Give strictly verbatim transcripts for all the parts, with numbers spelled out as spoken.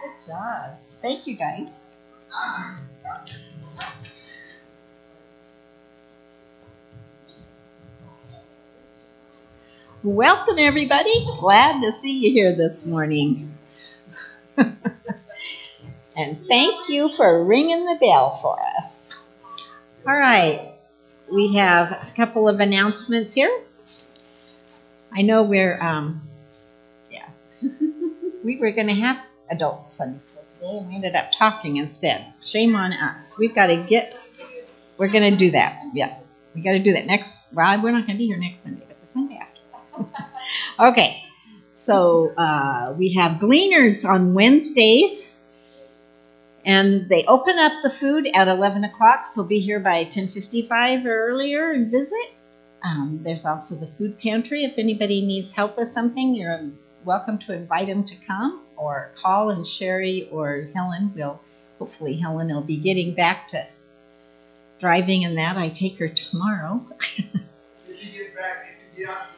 Good job. Thank you, guys. Welcome, everybody. Glad to see you here this morning. And thank you for ringing the bell for us. All right. We have a couple of announcements here. I know we're, um, yeah, we were going to have adult Sunday school today, and we ended up talking instead. Shame on us. We've got to get, we're going to do that. Yeah, we got to do that next, well, we're not going to be here next Sunday, but the Sunday after. Okay, so uh, we have Gleaners on Wednesdays, and they open up the food at eleven o'clock, so be here by ten fifty-five or earlier and visit. Um, there's also the food pantry. If anybody needs help with something, you're welcome to invite them to come, or call, and Sherry or Helen will, hopefully Helen will be getting back to driving and that. I take her tomorrow. If you get back, if you get out,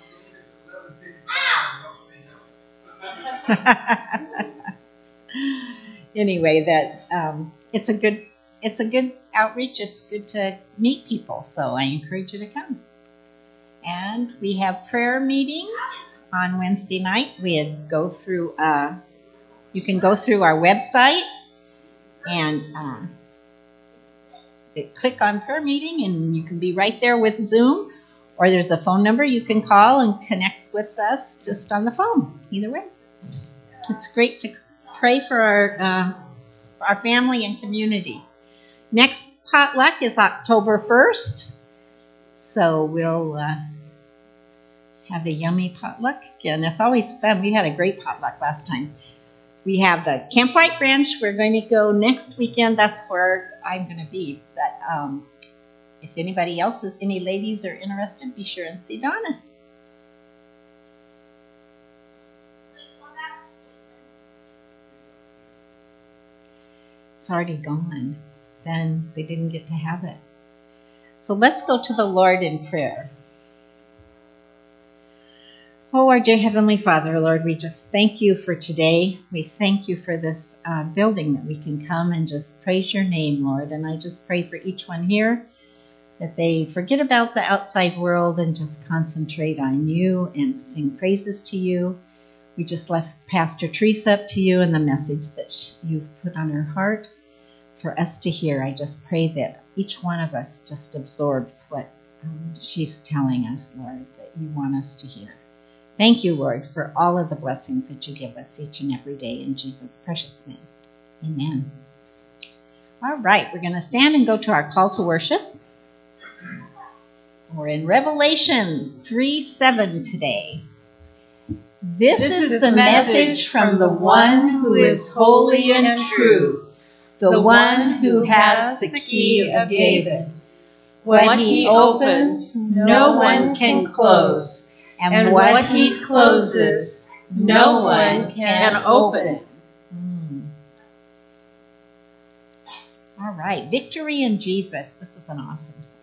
Anyway, that um, it's a good it's a good outreach. It's good to meet people, so I encourage you to come. And we have prayer meeting on Wednesday night. We had go through. Uh, you can go through our website and um, click on prayer meeting, and you can be right there with Zoom. Or there's a phone number you can call and connect with us just on the phone. Either way, it's great to pray for our uh, our family and community. Next potluck is October first, so we'll uh, have a yummy potluck again. It's always fun. We had a great potluck last time. We have the Camp White Branch. We're going to go next weekend. That's where I'm going to be. But um, if anybody else is, any ladies are interested, be sure and see Donna. It's already gone. Then they didn't get to have it. So let's go to the Lord in prayer. Oh, our dear Heavenly Father, Lord, we just thank you for today. We thank you for this uh, building that we can come and just praise your name, Lord. And I just pray for each one here that they forget about the outside world and just concentrate on you and sing praises to you. We just left Pastor Teresa up to you and the message that you've put on her heart for us to hear. I just pray that each one of us just absorbs what um, she's telling us, Lord, that you want us to hear. Thank you, Lord, for all of the blessings that you give us each and every day in Jesus' precious name. Amen. All right, we're going to stand and go to our call to worship. We're in Revelation three seven today. This, this is, is the message from the one who is holy and true, the one who has the key of David. What he opens, no one can close. And what he closes, no one can open. Mm. All right, Victory in Jesus. This is an awesome song.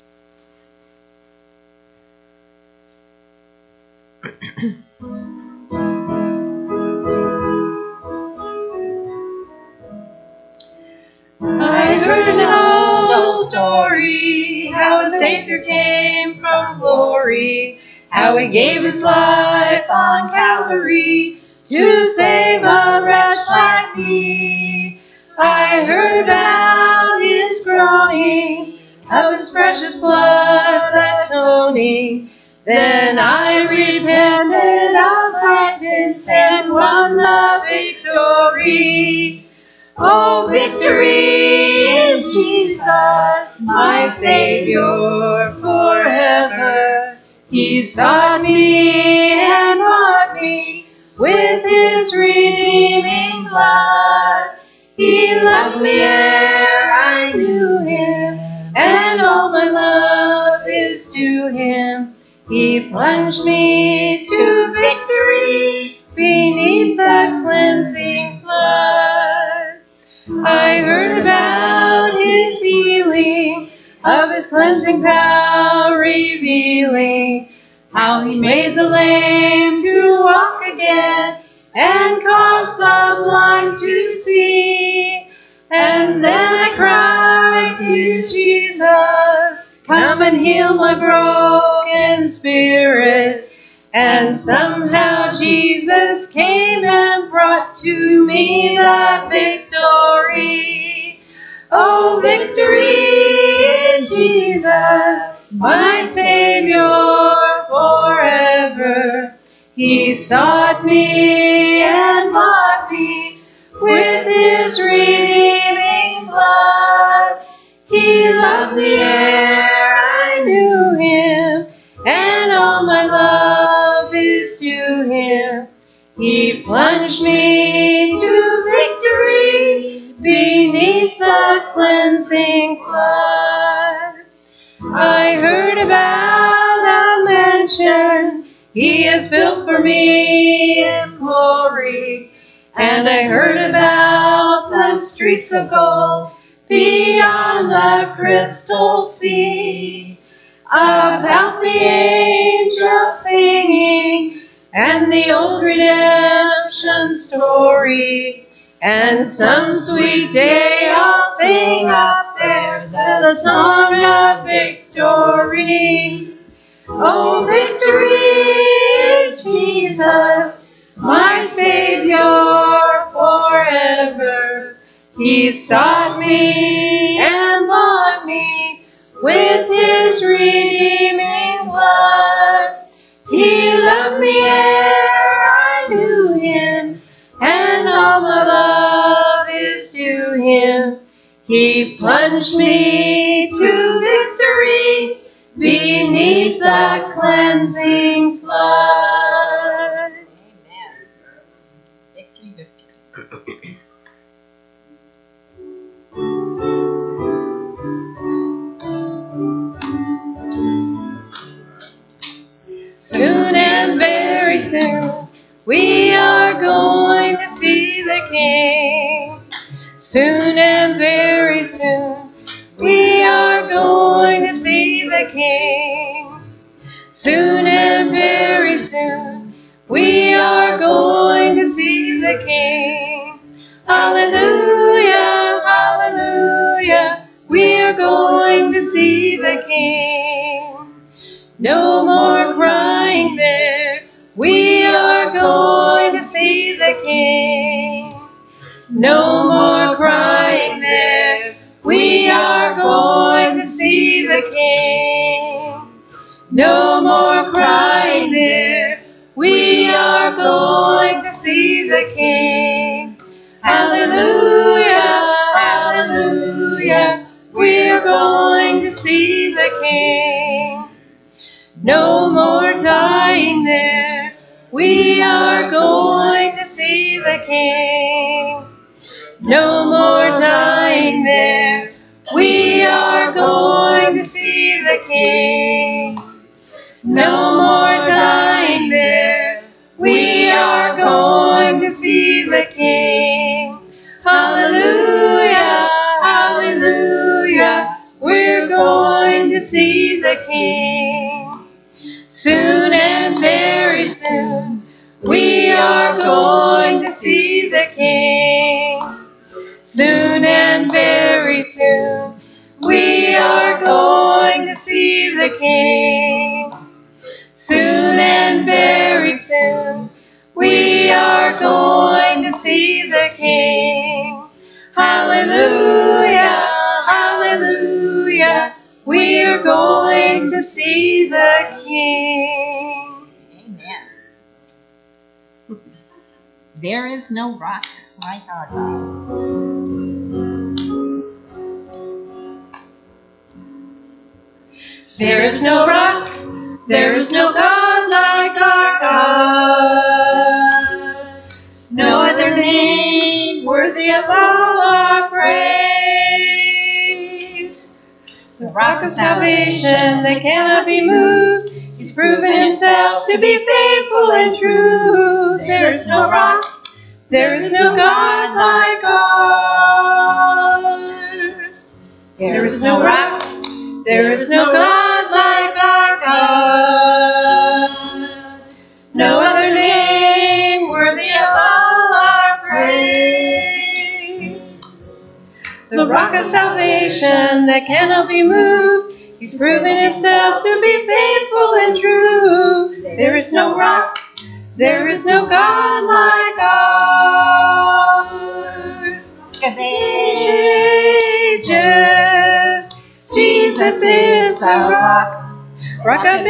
I heard an old, old story, how a Savior came from glory, how he gave his life on Calvary to save a wretch like me. I heard about his groanings, of his precious blood's atoning. Then I repented of my sins and won the victory. Oh, victory in Jesus, my Savior forever. He sought me and bought me with his redeeming blood. He loved me ere I knew him, and all my love is to him. He plunged me to victory beneath the cleansing flood. I heard about his healing, of his cleansing power revealing, how he made the lame to walk again and caused the blind to see. And then I cried to you, Jesus, come and heal my broken spirit. And somehow Jesus came and brought to me the victory. Oh, victory in Jesus, my Savior forever. He sought me and bought me with his redeeming blood. He loved me ere I knew him, and all my love is to him. He plunged me to victory beneath the cleansing flood. I heard about a mansion he has built for me in glory, and I heard about the streets of gold beyond the crystal sea, about the angels singing and the old redemption story. And some sweet day I'll sing up there the song of victory. Oh, victory in Jesus, my Savior forever. He sought me and bought me with his redeeming blood. He loved me ere I knew him, and all my love is to him. He plunged me to victory beneath the cleansing flood. Amen. Victory, victory. Soon and very soon we are going to see the King. Soon and very soon we are going to see the King. Soon and very soon we are going to see the King. Hallelujah, hallelujah, we are going to see the King. No more crying there, we are going to see the King. No more crying there, we are going to see the King. No more crying there, we are going to see the King. Hallelujah, hallelujah, we're going to see the King. No more dying there, we are going to see the King. No more dying there, we are going to see the King. No more dying there, we are going to see the King. Hallelujah, hallelujah, we're going to see the King. Soon and very soon, we are going to see the King. Soon and very soon, we are going to see the King. Soon and very soon, we are going to see the King. Hallelujah, hallelujah, we are going to see the King. Amen. There is no rock like our God. There is no rock, there is no God like our God. No other name worthy of all our praise. The rock of salvation that cannot be moved, he's proven himself to be faithful and true. There is no rock, there is no God like ours. There is no rock, there is no God like our God. No other name worthy of all our praise. rock of salvation that cannot be moved. He's proven himself to be faithful and true. There is no rock, there is no God like ours. Ages, Jesus is our rock, rock of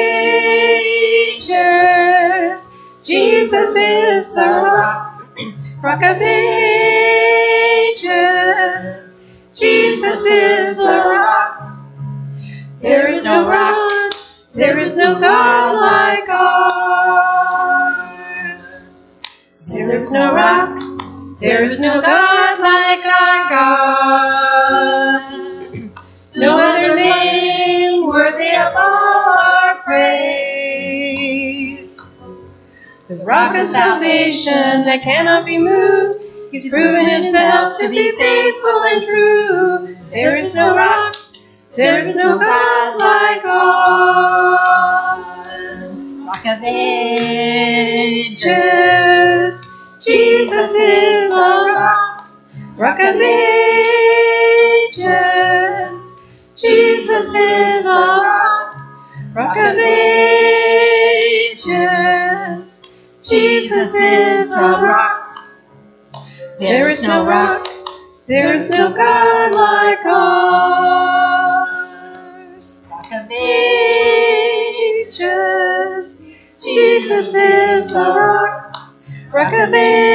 ages. Jesus is the rock, rock of ages. Jesus is the rock. There is no rock, there is no God like ours. There is no rock, there is no God like our God. No other name worthy of all our praise. The rock of salvation that cannot be moved. He's proven himself to be faithful and true. There is no rock, there is no God like ours. Rock of ages, Jesus is our rock. Rock of ages, Jesus is our rock. Rock of ages, Jesus is our rock. There is no rock, there is no God like ours. Rock of ages, Jesus is the rock. Rock of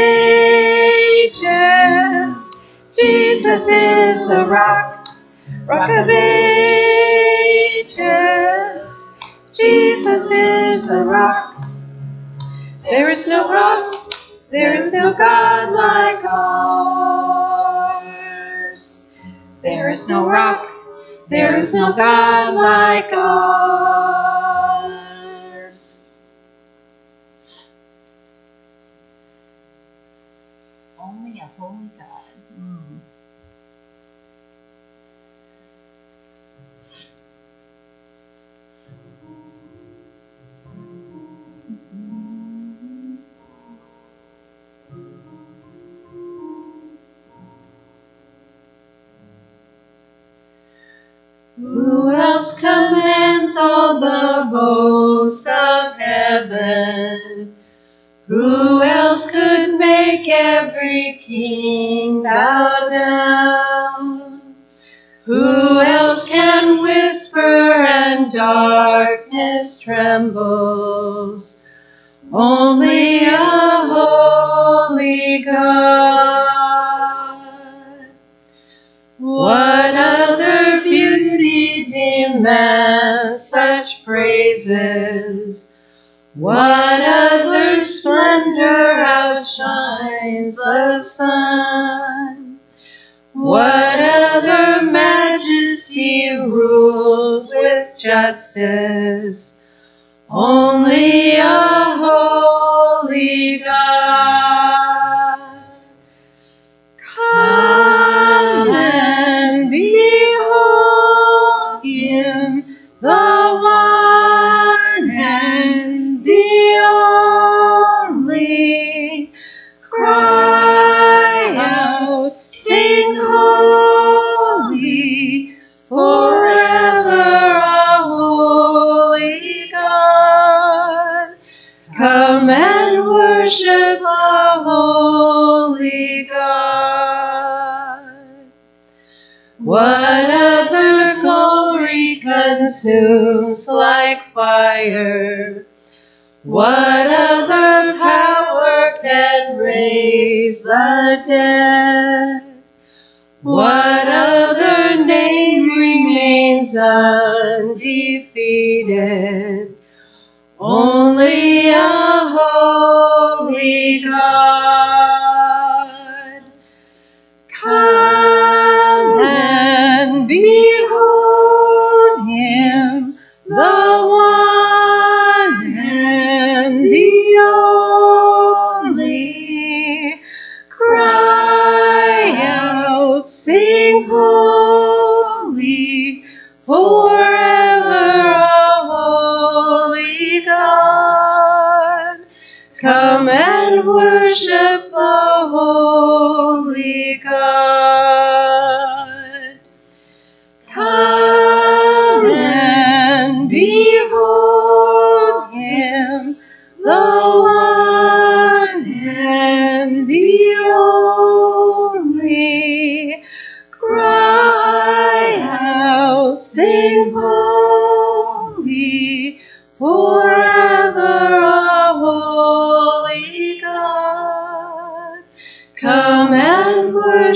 ages, Jesus is the rock. Rock of ages, Jesus is the rock. There is no rock, there is no God like ours. There is no rock, there is no God like ours. Only a holy God. Mm. Who else commands all the hosts of heaven? Who else could make every king bow down? Who else can whisper and darkness trembles? Only a holy God. What other beauty demands such praises? What other splendor outshines the sun? What other majesty rules with justice? Only a holy God. Come and behold him, the one and the only. Cry out, sing holy, forever a holy God. Come and worship a holy God. What other glory consumes like fire? What other power can raise the dead? What other name remains undefeated? Only a holy God. Come and behold him, the one and the only. Cry out, sing holy, forever a holy God. Come and worship the holy God.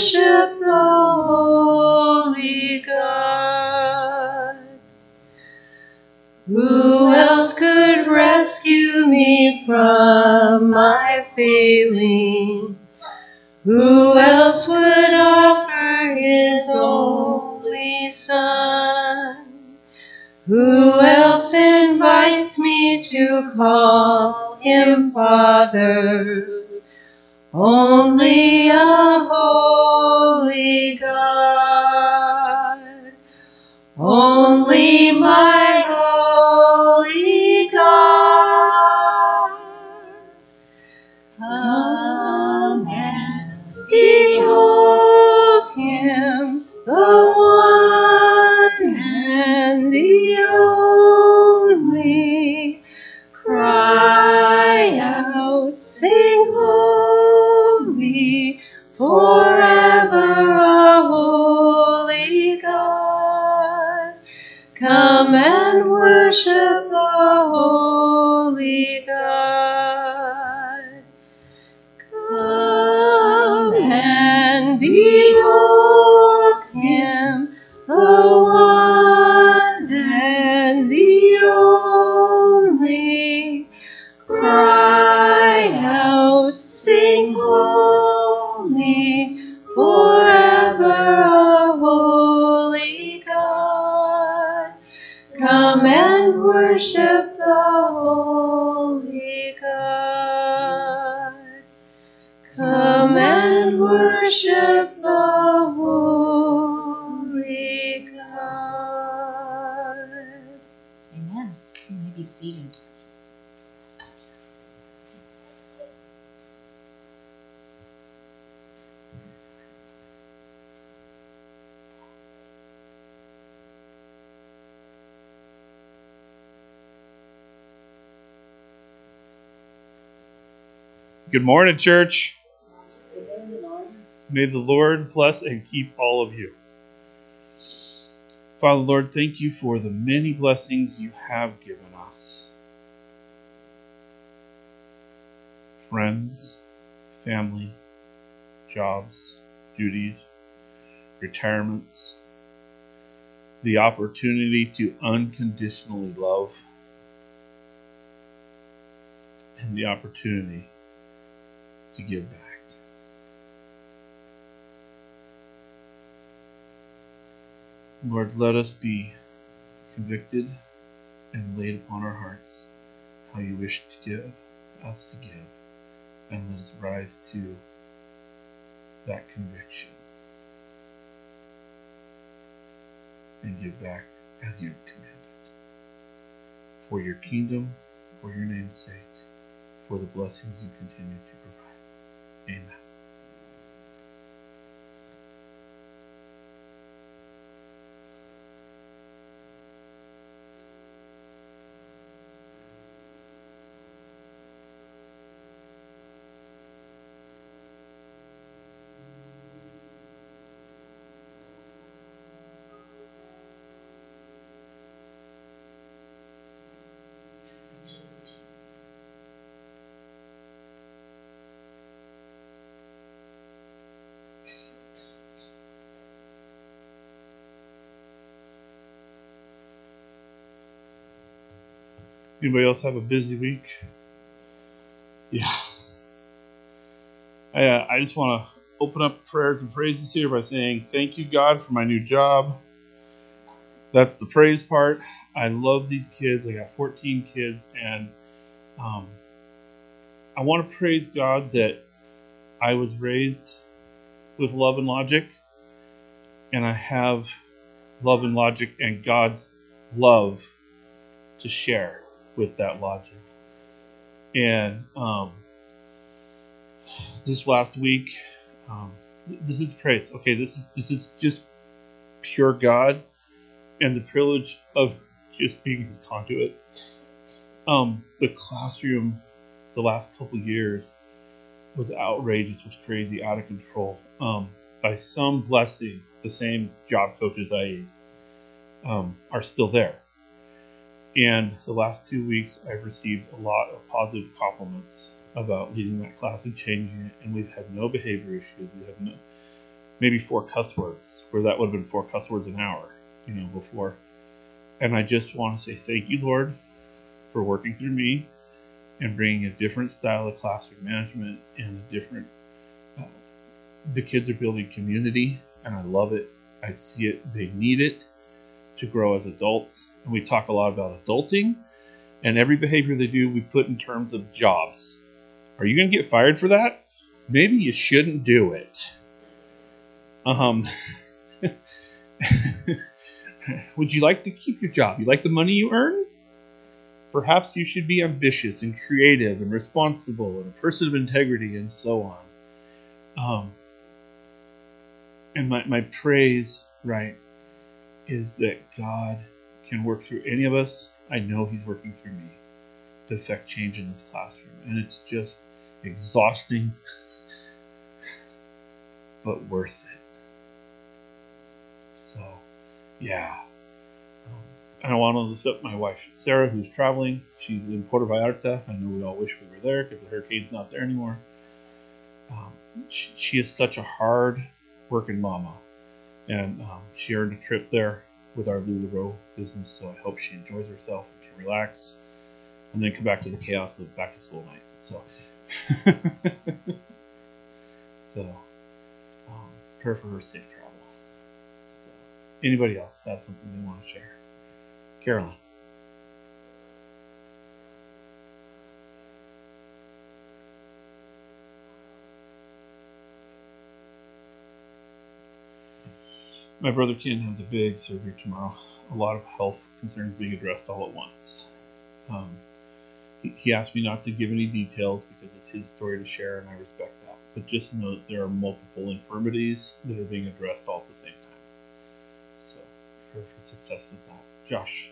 worship the Holy God. Who else could rescue me from my failing? Who else would offer his only Son? Who else invites me to call him Father? Only a holy God. Only my holy God. Come and behold him, the one and the only. Cry out, sing holy, forever a holy God. Come and worship the holy God. Come and behold him, the one and the only. Cry out, sing holy, forever a holy God. Come and worship the holy God. Come and worship the holy God. Amen. You may be seated. Good morning, church. May the Lord bless and keep all of you. Father, Lord, thank you for the many blessings you have given us. Friends, family, jobs, duties, retirements, the opportunity to unconditionally love, and the opportunity to give back. Lord, let us be convicted and laid upon our hearts how you wish to give us to give, and let us rise to that conviction and give back as you have commanded. For your kingdom, for your name's sake, for the blessings you continue to provide. Amen. Anybody else have a busy week? Yeah. I, uh, I just want to open up prayers and praises here by saying thank you, God, for my new job. That's the praise part. I love these kids. I got fourteen kids, and um, I want to praise God that I was raised with love and logic, and I have love and logic and God's love to share with that logic. And um, this last week, um, this is praise. Okay, this is this is just pure God and the privilege of just being His conduit. Um, the classroom, the last couple years, was outrageous, was crazy, out of control. Um, by some blessing, the same job coaches I use um, are still there. And the last two weeks, I've received a lot of positive compliments about leading that class and changing it. And we've had no behavior issues. We have no, maybe four cuss words, where that would have been four cuss words an hour, you know, before. And I just want to say thank you, Lord, for working through me and bringing a different style of classroom management and a different, uh, the kids are building community, and I love it. I see it. They need it to grow as adults. And we talk a lot about adulting, and every behavior they do, we put in terms of jobs. Are you going to get fired for that? Maybe you shouldn't do it. Um, would you like to keep your job? You like the money you earn? Perhaps you should be ambitious and creative and responsible and a person of integrity and so on. Um, and my, my praise, right, is that God can work through any of us. I know He's working through me to affect change in this classroom. And it's just exhausting, but worth it. So, yeah. Um, and I want to lift up my wife, Sarah, who's traveling. She's in Puerto Vallarta. I know we all wish we were there because the hurricane's not there anymore. Um, she, she is such a hard-working mama. And um, she earned a trip there with our LuLaRoe business, so I hope she enjoys herself and can relax and then come back to the chaos of back-to-school night. So, so um, prayer for her safe travel. So, anybody else have something they want to share? Carolyn. My brother Ken has a big surgery tomorrow. A lot of health concerns being addressed all at once. Um, he, he asked me not to give any details because it's his story to share, and I respect that. But just know that there are multiple infirmities that are being addressed all at the same time. So, pray for success with that. Josh.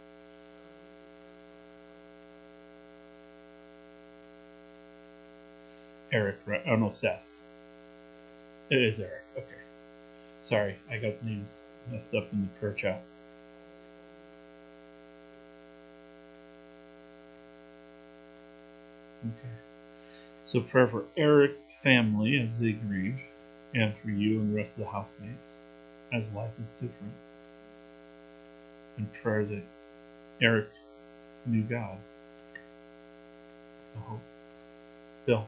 Eric, right? Oh no, Seth. It is Eric. Okay. Sorry, I got the names messed up in the prayer chat. Okay. So prayer for Eric's family as they grieve, and for you and the rest of the housemates as life is different. And prayer that Eric knew God. I hope. Bill.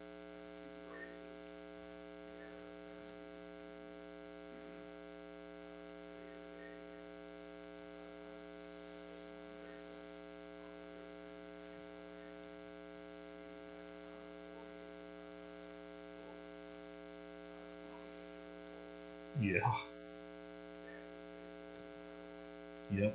Yeah. Yep.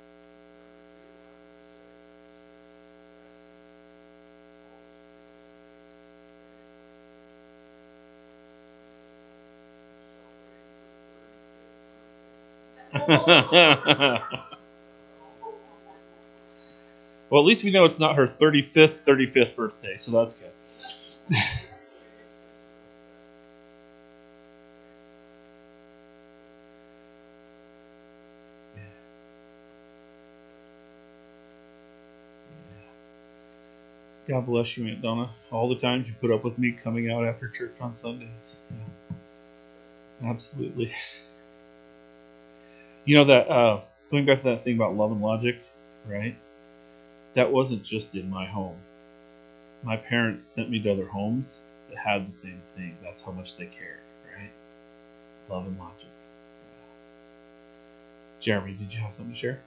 Well, at least we know it's not her thirty-fifth, thirty-fifth birthday, so that's good. God bless you, Aunt Donna. All the times you put up with me coming out after church on Sundays. Yeah. Absolutely. You know that, uh, going back to that thing about love and logic, right? That wasn't just in my home. My parents sent me to other homes that had the same thing. That's how much they cared, right? Love and logic. Yeah. Jeremy, did you have something to share?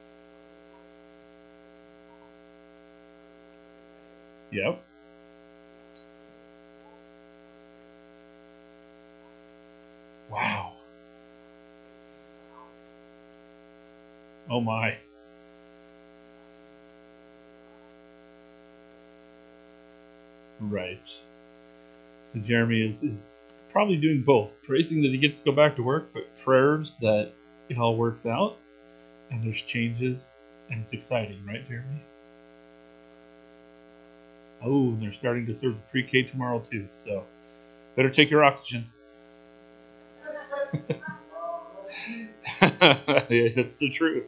Yep. Wow. Oh my. Right. So Jeremy is, is probably doing both. Praising that he gets to go back to work, but prayers that it all works out and there's changes and it's exciting, right, Jeremy? Oh, they're starting to serve the pre-K tomorrow too, so better take your oxygen. Yeah, that's the truth.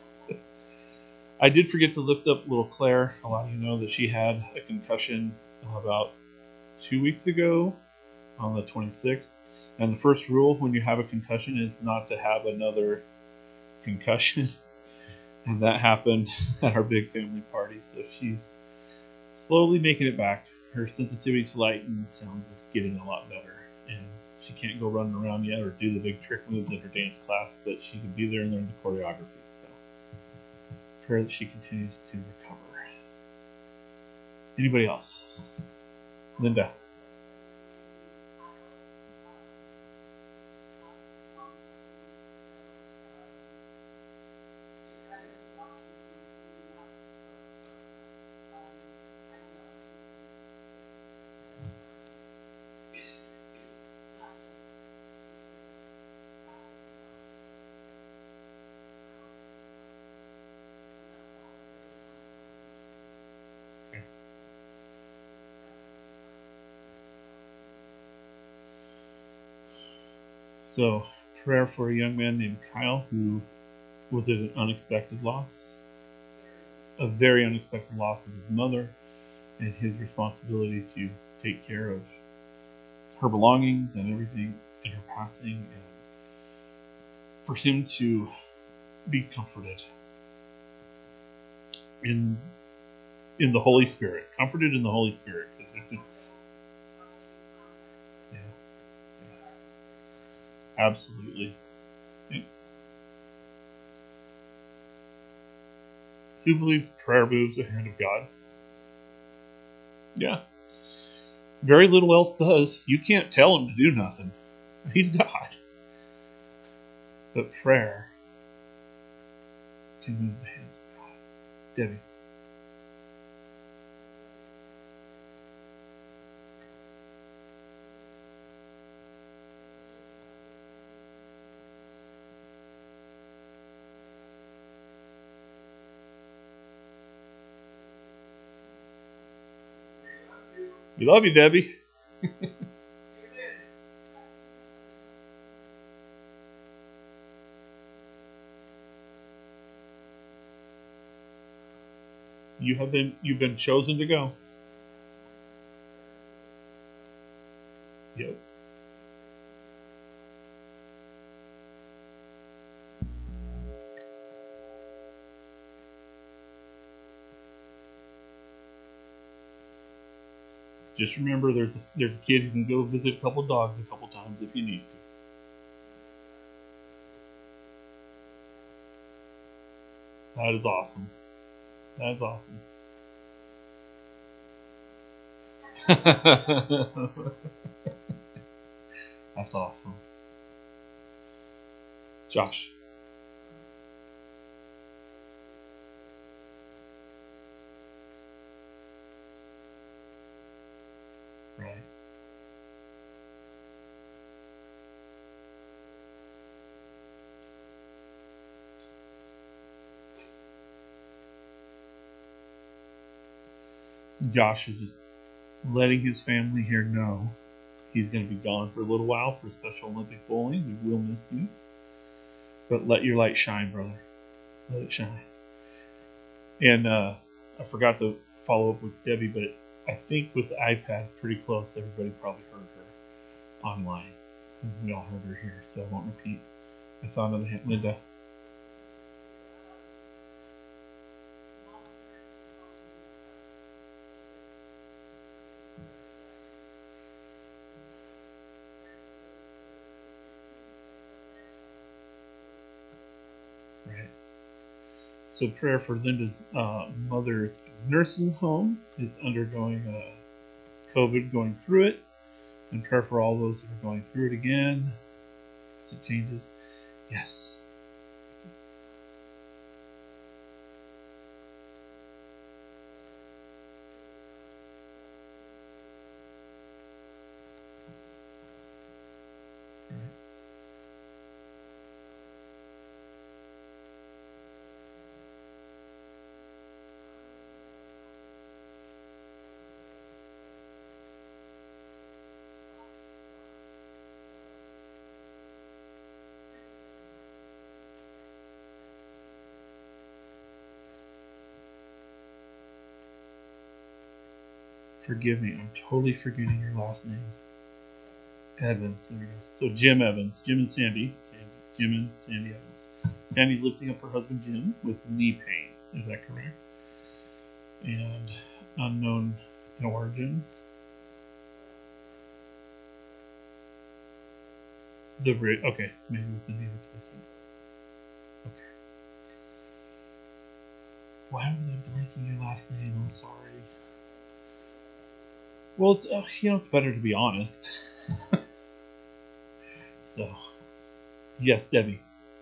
I did forget to lift up little Claire. A lot of you know that she had a concussion about two weeks ago on the twenty-sixth. And the first rule when you have a concussion is not to have another concussion. And that happened at our big family party. So she's slowly making it back. Her sensitivity to light and sounds is getting a lot better. And she can't go running around yet or do the big trick moves at her dance class, but she can be there and learn the choreography. So prayer that she continues to recover. Anybody else? Linda. So, prayer for a young man named Kyle who was an unexpected loss, a very unexpected loss of his mother, and his responsibility to take care of her belongings and everything in her passing, and for him to be comforted in in the Holy Spirit, comforted in the Holy Spirit. Just, yeah, yeah, absolutely. Yeah. Who believes prayer moves the hand of God? Yeah. Very little else does. You can't tell him to do nothing. He's God. But prayer can move the hands of God. Debbie. We love you, Debbie. You have been you've been chosen to go. Yep. Just remember, there's a, there's a kid who can go visit a couple dogs a couple times if you need to. That is awesome. That is awesome. That's awesome. Josh. Right. Josh is just letting his family here know he's going to be gone for a little while for Special Olympic bowling. We will miss you. But let your light shine, brother. Let it shine. And uh, I forgot to follow up with Debbie, but I think with the iPad pretty close, everybody probably heard her online. And we all heard her here, so I won't repeat. I saw another hand. Linda. Right. So prayer for Linda's uh, mother's nursing home is undergoing uh, COVID, going through it. And prayer for all those that are going through it again. As it changes. Yes. Forgive me, I'm totally forgetting your last name. Evans. There we go. So Jim Evans, Jim and Sandy, Sandy Jim and Sandy Evans. Sandy's lifting up her husband Jim with knee pain. Is that correct? And unknown origin. The ri- okay, maybe with the knee replacement. Okay. Why was I blanking your last name? I'm sorry. Well, it's, uh, you know, it's better to be honest. So, yes, Debbie.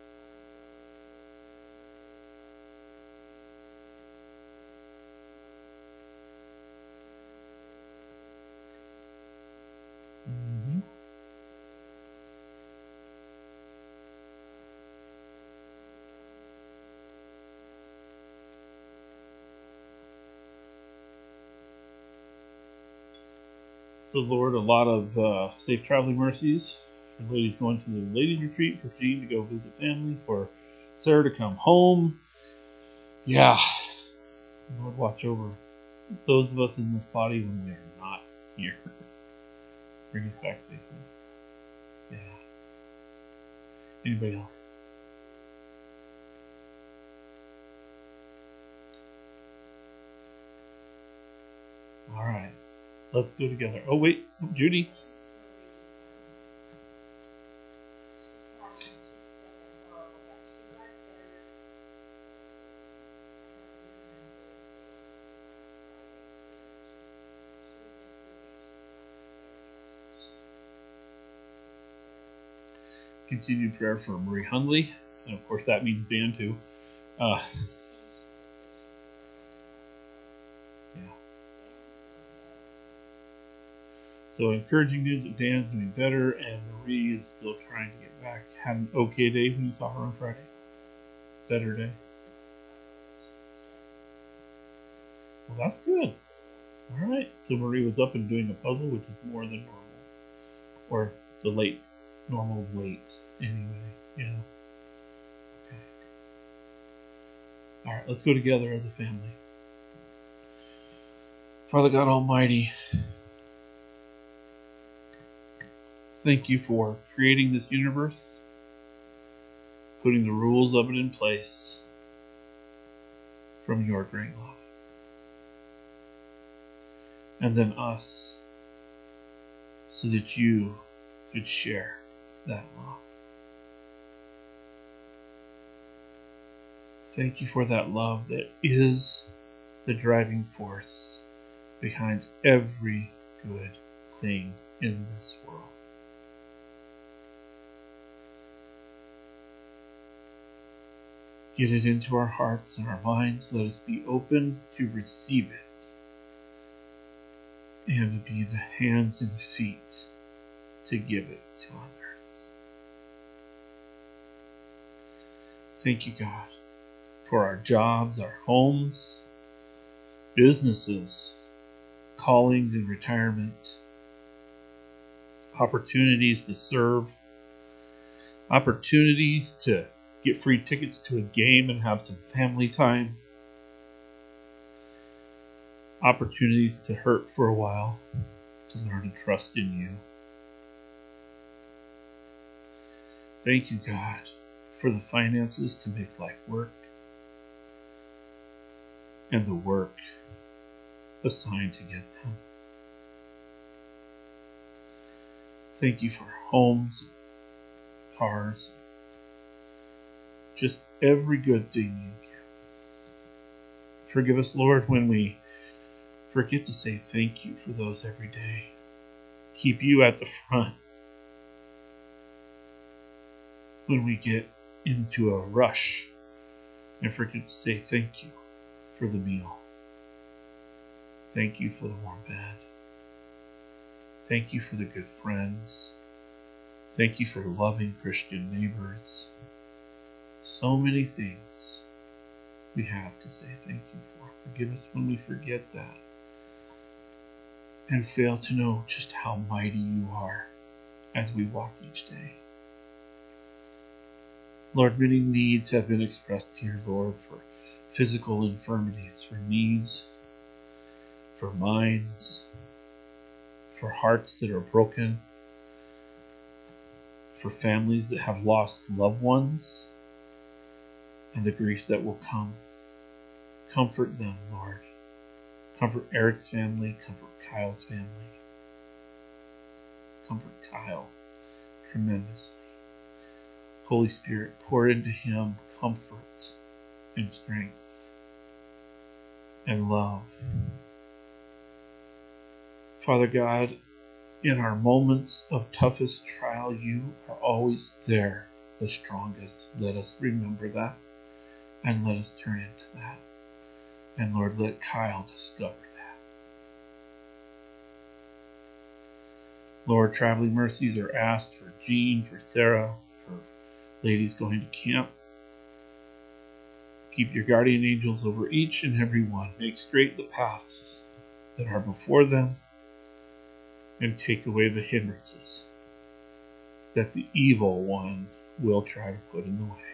Mm-hmm. So, Lord, a lot of uh, safe traveling mercies for ladies going to the ladies' retreat, for Jean to go visit family, for Sarah to come home. Yeah. Lord, watch over those of us in this body when we are not here. Bring us back safely. Yeah. Anybody else? All right. Let's go together. Oh, wait. Judy. Continued prayer for Marie Hundley. And of course, that means Dan, too. Uh, yeah. So, encouraging news that Dan's doing better, and Marie is still trying to get back. Had an okay day when you saw her on Friday. Better day. Well, that's good. All right. So, Marie was up and doing a puzzle, which is more than normal. Or the late, normal late, anyway. Yeah. Okay. All right. Let's go together as a family. Father God Almighty, thank you for creating this universe, putting the rules of it in place from your great love. And then us, so that you could share that love. Thank you for that love that is the driving force behind every good thing in this world. Get it into our hearts and our minds. Let us be open to receive it and to be the hands and feet to give it to others. Thank you, God, for our jobs, our homes, businesses, callings and retirement, opportunities to serve, opportunities to get free tickets to a game and have some family time, opportunities to hurt for a while, to learn to trust in you. Thank you, God, for the finances to make life work and the work assigned to get them. Thank you for homes, cars, just every good thing you give. Forgive us, Lord, when we forget to say thank you for those every day. Keep you at the front. When we get into a rush and forget to say thank you for the meal. Thank you for the warm bed. Thank you for the good friends. Thank you for loving Christian neighbors. So many things we have to say thank you for. Forgive us when we forget that and fail to know just how mighty you are as we walk each day. Lord, many needs have been expressed here, Lord, for physical infirmities, for knees, for minds, for hearts that are broken, for families that have lost loved ones and the grief that will come. Comfort them, Lord. Comfort Eric's family. Comfort Kyle's family. Comfort Kyle tremendously. Holy Spirit, pour into him comfort and strength and love. Father God, in our moments of toughest trial, you are always there, the strongest. Let us remember that, and let us turn into that. And Lord, let Kyle discover that. Lord, traveling mercies are asked for Jean, for Sarah, for ladies going to camp. Keep your guardian angels over each and every one. Make straight the paths that are before them, and take away the hindrances that the evil one will try to put in the way.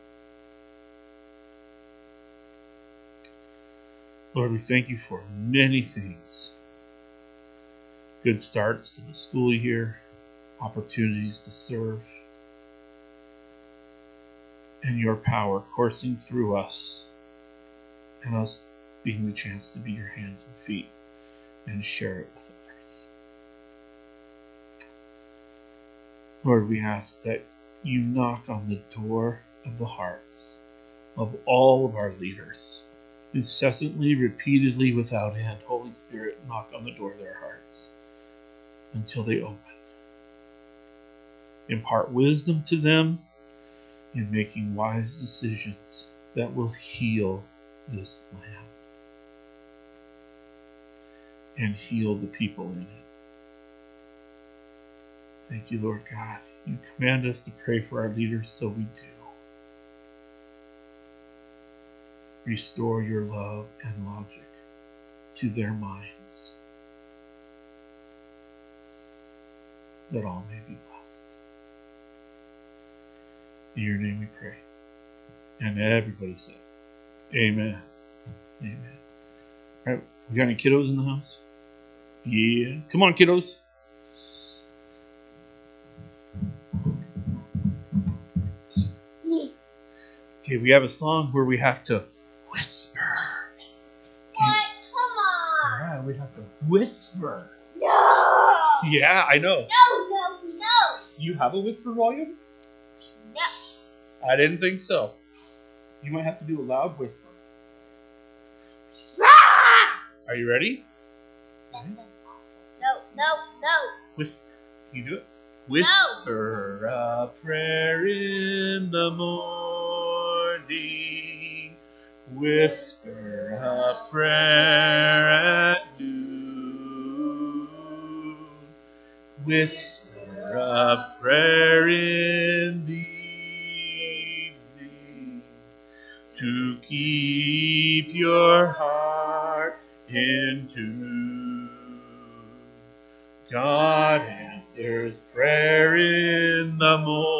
Lord, we thank you for many things. Good starts to the school year, opportunities to serve, and your power coursing through us, and us being the chance to be your hands and feet and share it with others. Lord, we ask that you knock on the door of the hearts of all of our leaders, incessantly, repeatedly, without end. Holy Spirit, knock on the door of their hearts until they open. Impart wisdom to them in making wise decisions that will heal this land and heal the people in it. Thank you, Lord God. You command us to pray for our leaders, so we do. Restore your love and logic to their minds, that all may be blessed. In your name we pray. And everybody said, amen. Amen. All right, we got any kiddos in the house? Yeah. Come on, kiddos. Okay, we have a song where we have to whisper. What? Come on. Yeah, we have to whisper. No. Yeah, I know. No, no, no. You have a whisper volume? No. I didn't think so. You might have to do a loud whisper. Ah! Are you ready? That's impossible. No, no, no. Whisper. Can you do it? Whisper a prayer in the morning. Whisper a prayer at noon. Whisper a prayer in the evening. To keep your heart in tune. God answers prayer in the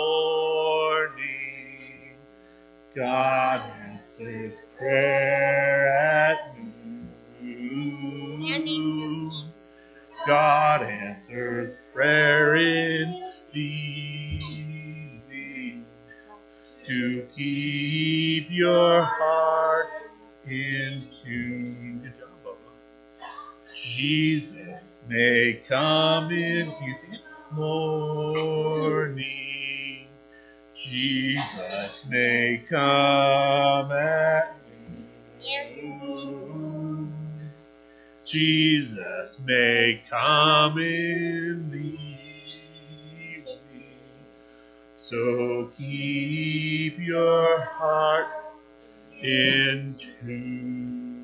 morning. God answers prayer at noon. God answers prayer in the evening. To keep your heart in tune. Good job, Bubba. Jesus may come in. Can you sing it? Morning. Jesus may come at noon. Jesus may come in the evening. So keep your heart in tune.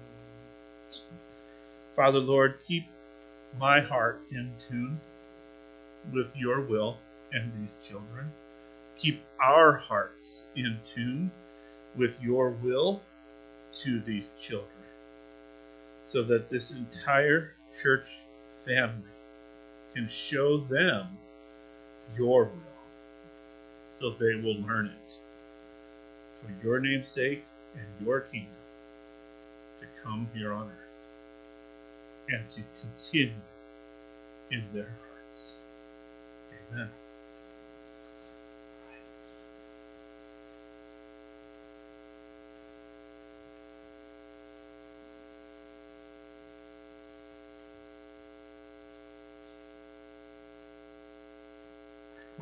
Father, Lord, keep my heart in tune with your will and these children. Keep our hearts in tune with your will to these children, so that this entire church family can show them your will, so they will learn it for your name's sake and your kingdom to come here on earth and to continue in their hearts. Amen.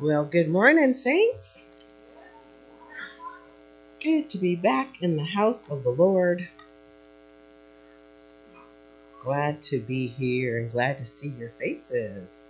Well, good morning, saints. Good to be back in the house of the Lord. Glad to be here and glad to see your faces.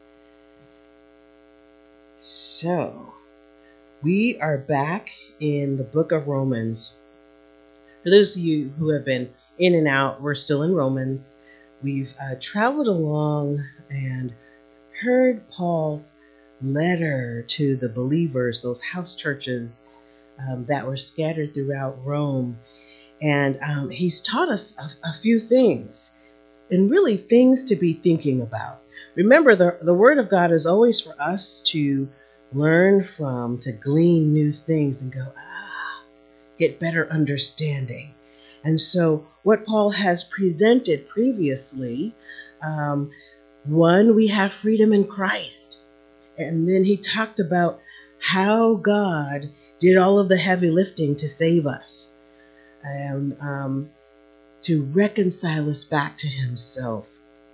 So, we are back in the book of Romans. For those of you who have been in and out, we're still in Romans. We've uh, traveled along and heard Paul's letter to the believers, those house churches um, that were scattered throughout Rome. And um, he's taught us a, a few things, and really things to be thinking about. Remember, the, the Word of God is always for us to learn from, to glean new things and go, ah, get better understanding. And so what Paul has presented previously, um, one, we have freedom in Christ. And then he talked about how God did all of the heavy lifting to save us and um, to reconcile us back to himself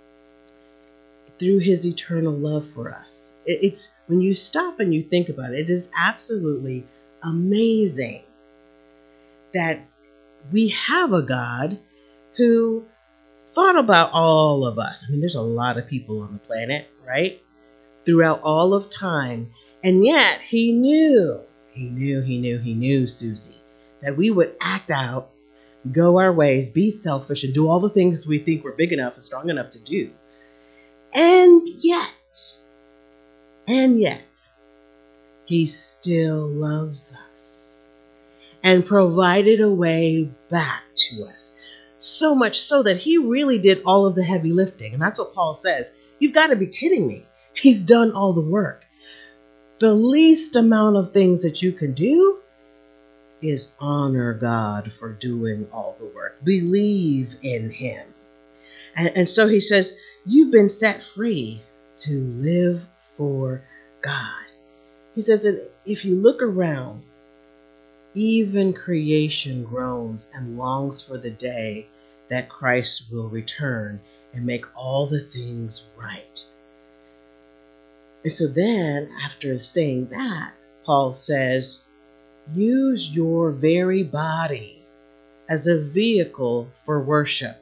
through his eternal love for us. It, it's when you stop and you think about it, it is absolutely amazing that we have a God who thought about all of us. I mean, there's a lot of people on the planet, right? Throughout all of time. And yet he knew, he knew, he knew, he knew, Susie, that we would act out, go our ways, be selfish, and do all the things we think we're big enough and strong enough to do. And yet, and yet, he still loves us and provided a way back to us. So much so that he really did all of the heavy lifting. And that's what Paul says. You've got to be kidding me. He's done all the work. The least amount of things that you can do is honor God for doing all the work. Believe in him. And, and so he says, you've been set free to live for God. He says that if you look around, even creation groans and longs for the day that Christ will return and make all the things right. And so then, after saying that, Paul says, use your very body as a vehicle for worship.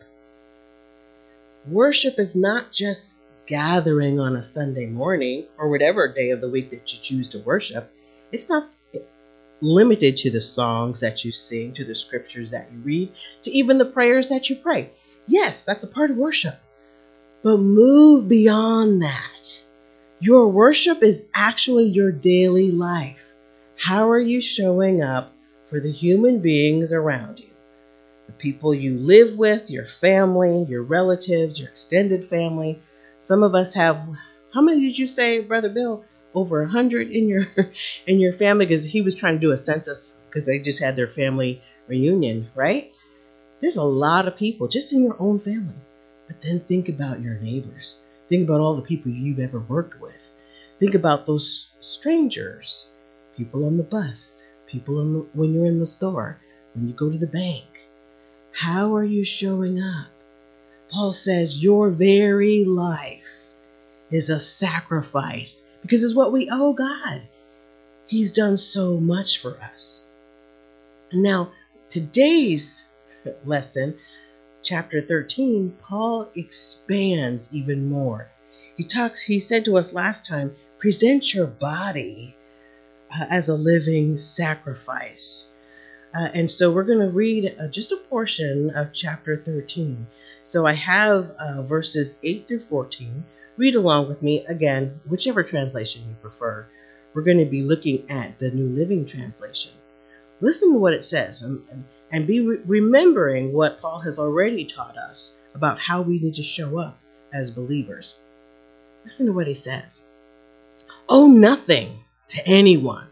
Worship is not just gathering on a Sunday morning or whatever day of the week that you choose to worship. It's not limited to the songs that you sing, to the scriptures that you read, to even the prayers that you pray. Yes, that's a part of worship. But move beyond that. Your worship is actually your daily life. How are you showing up for the human beings around you? The people you live with, your family, your relatives, your extended family. Some of us have, how many did you say, Brother Bill? Over a hundred in your in your family, because he was trying to do a census because they just had their family reunion, right? There's a lot of people just in your own family. But then think about your neighbors. Think about all the people you've ever worked with. Think about those strangers, people on the bus, people in the, when you're in the store, when you go to the bank. How are you showing up? Paul says your very life is a sacrifice because it's what we owe God. He's done so much for us. Now, today's lesson, chapter thirteen, Paul expands even more. He talks, he said to us last time, present your body uh, as a living sacrifice. Uh, and so we're going to read uh, just a portion of chapter thirteen. So I have uh, verses eight through fourteen. Read along with me, again, whichever translation you prefer. We're going to be looking at the New Living Translation. Listen to what it says and, and, and be re- remembering what Paul has already taught us about how we need to show up as believers. Listen to what he says. Owe nothing to anyone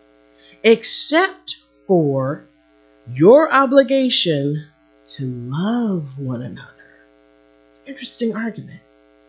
except for your obligation to love one another. It's an interesting argument.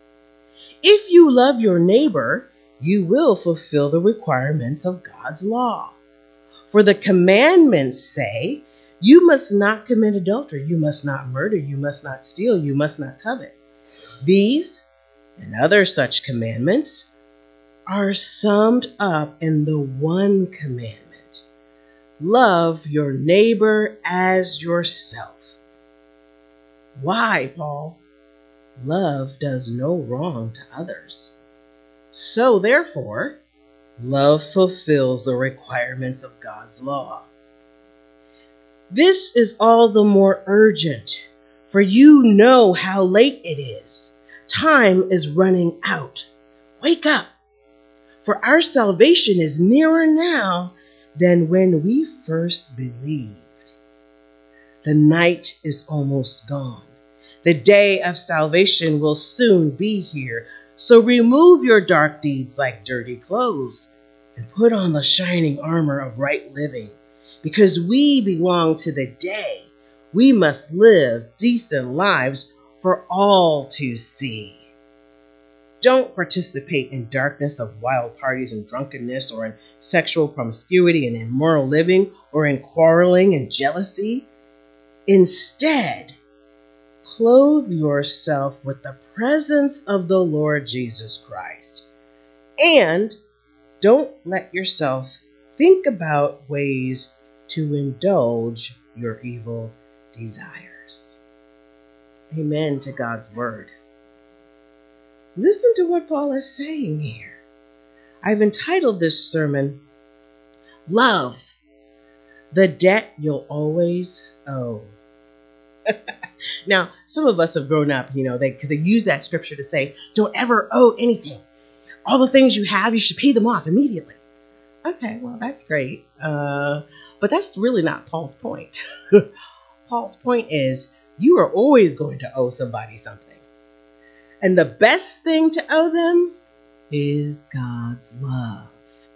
If you love your neighbor, you will fulfill the requirements of God's law. For the commandments say, you must not commit adultery, you must not murder, you must not steal, you must not covet. These and other such commandments are summed up in the one commandment: love your neighbor as yourself. Why, Paul? Love does no wrong to others. So therefore, love fulfills the requirements of God's law. This is all the more urgent, for you know how late it is. Time is running out. Wake up, for our salvation is nearer now than when we first believed. The night is almost gone. The day of salvation will soon be here. So remove your dark deeds like dirty clothes and put on the shining armor of right living. Because we belong to the day, we must live decent lives for all to see. Don't participate in darkness of wild parties and drunkenness, or in sexual promiscuity and immoral living, or in quarreling and jealousy. Instead, clothe yourself with the presence of the Lord Jesus Christ. And don't let yourself think about ways to indulge your evil desires. Amen to God's word. Listen to what Paul is saying here. I've entitled this sermon, Love, the Debt You'll Always Owe. Now, some of us have grown up, you know, they because they use that scripture to say, don't ever owe anything. All the things you have, you should pay them off immediately. Okay, well, that's great. Uh, but that's really not Paul's point. Paul's point is, you are always going to owe somebody something. And the best thing to owe them is God's love.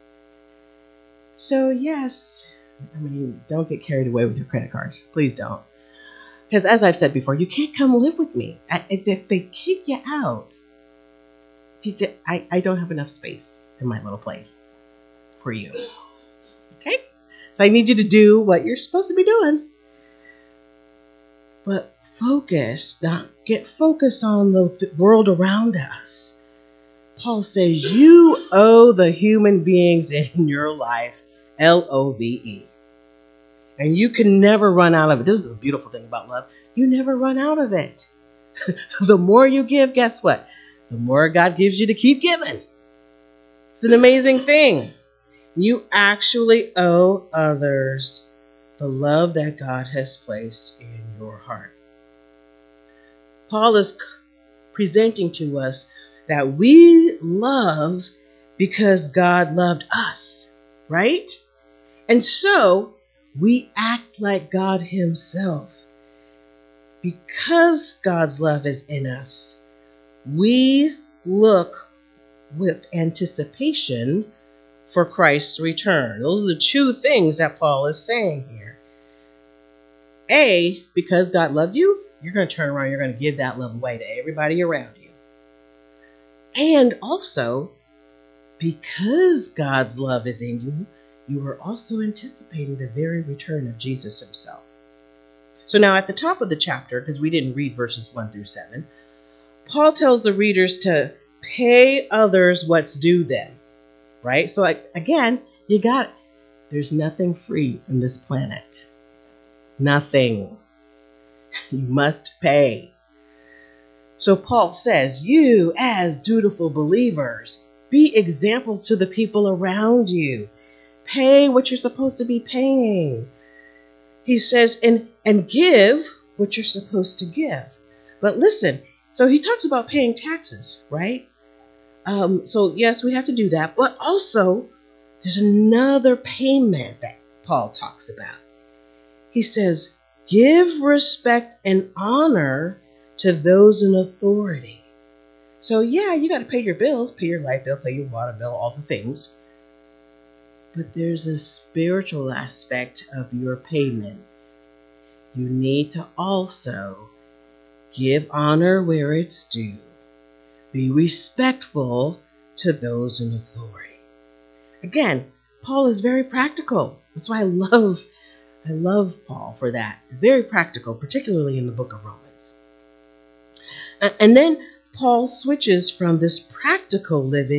So yes, I mean, don't get carried away with your credit cards. Please don't. Because as I've said before, you can't come live with me. If they kick you out, I, I don't have enough space in my little place for you. Okay? So I need you to do what you're supposed to be doing. But focus, not get focused on the world around us. Paul says you owe the human beings in your life, L O V E. And you can never run out of it. This is the beautiful thing about love. You never run out of it. The more you give, guess what? The more God gives you to keep giving. It's an amazing thing. You actually owe others the love that God has placed in your heart. Paul is presenting to us that we love because God loved us, right? And so we act like God himself. Because God's love is in us, we look with anticipation for Christ's return. Those are the two things that Paul is saying here. A, because God loved you, you're going to turn around, you're going to give that love away to everybody around you. And also, because God's love is in you, you are also anticipating the very return of Jesus himself. So now at the top of the chapter, because we didn't read verses one through seven, Paul tells the readers to pay others what's due them, right? So again, you got it. There's nothing free on this planet. Nothing. You must pay. So Paul says, you as dutiful believers, be examples to the people around you. Pay what you're supposed to be paying. He says, and, and give what you're supposed to give. But listen, so he talks about paying taxes, right? Um, so yes, we have to do that. But also, there's another payment that Paul talks about. He says, give respect and honor to those in authority. So yeah, you got to pay your bills, pay your light bill, pay your water bill, all the things. But there's a spiritual aspect of your payments. You need to also give honor where it's due. Be respectful to those in authority. Again, Paul is very practical. That's why I love, I love Paul for that. Very practical, particularly in the book of Romans. And then Paul switches from this practical living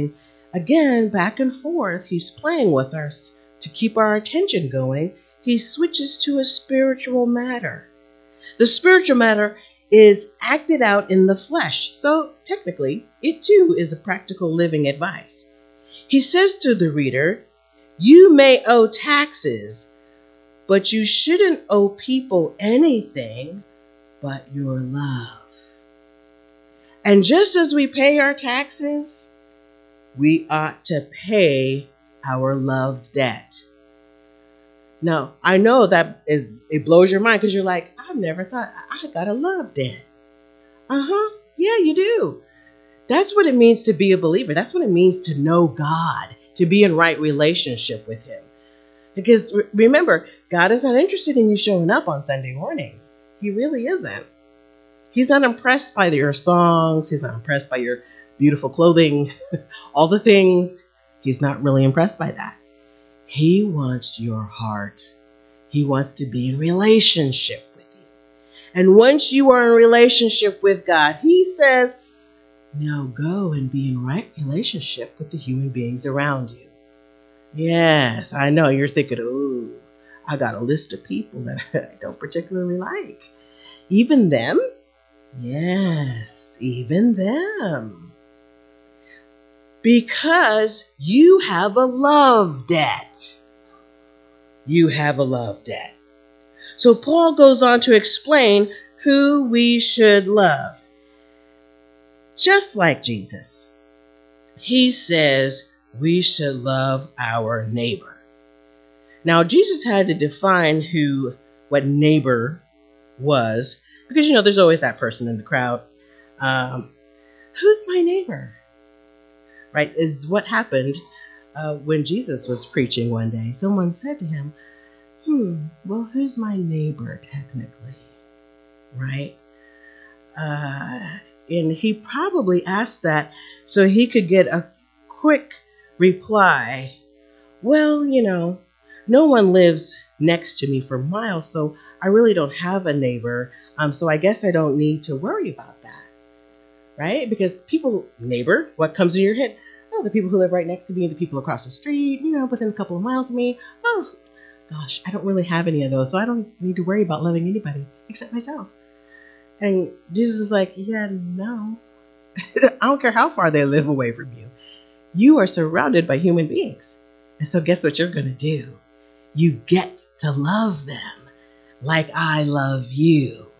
Again, back and forth, he's playing with us to keep our attention going. He switches to a spiritual matter. The spiritual matter is acted out in the flesh. So technically, it too is a practical living advice. He says to the reader, you may owe taxes, but you shouldn't owe people anything but your love. And just as we pay our taxes, we ought to pay our love debt. Now, I know that is, it blows your mind because you're like, I've never thought I got a love debt. Uh-huh. Yeah, you do. That's what it means to be a believer. That's what it means to know God, to be in right relationship with him. Because re- remember, God is not interested in you showing up on Sunday mornings. He really isn't. He's not impressed by your songs. He's not impressed by your beautiful clothing, all the things. He's not really impressed by that. He wants your heart. He wants to be in relationship with you. And once you are in relationship with God, he says, now go and be in right relationship with the human beings around you. Yes, I know you're thinking, oh, I got a list of people that I don't particularly like. Even them? Yes, even them. Because you have a love debt. You have a love debt. So Paul goes on to explain who we should love. Just like Jesus, he says we should love our neighbor. Now, Jesus had to define who, what neighbor was, because, you know, there's always that person in the crowd. Um, who's my neighbor? Right, is what happened uh, when Jesus was preaching one day. Someone said to him, hmm, well, who's my neighbor technically? Right? Uh, and he probably asked that so he could get a quick reply. Well, you know, no one lives next to me for miles, so I really don't have a neighbor. Um, so I guess I don't need to worry about that. Right? Because people, neighbor, what comes in your head? Oh, the people who live right next to me, the people across the street, you know, within a couple of miles of me. Oh, gosh, I don't really have any of those, so I don't need to worry about loving anybody except myself. And Jesus is like, yeah, no. I don't care how far they live away from you. You are surrounded by human beings. And so guess what you're going to do? You get to love them like I love you.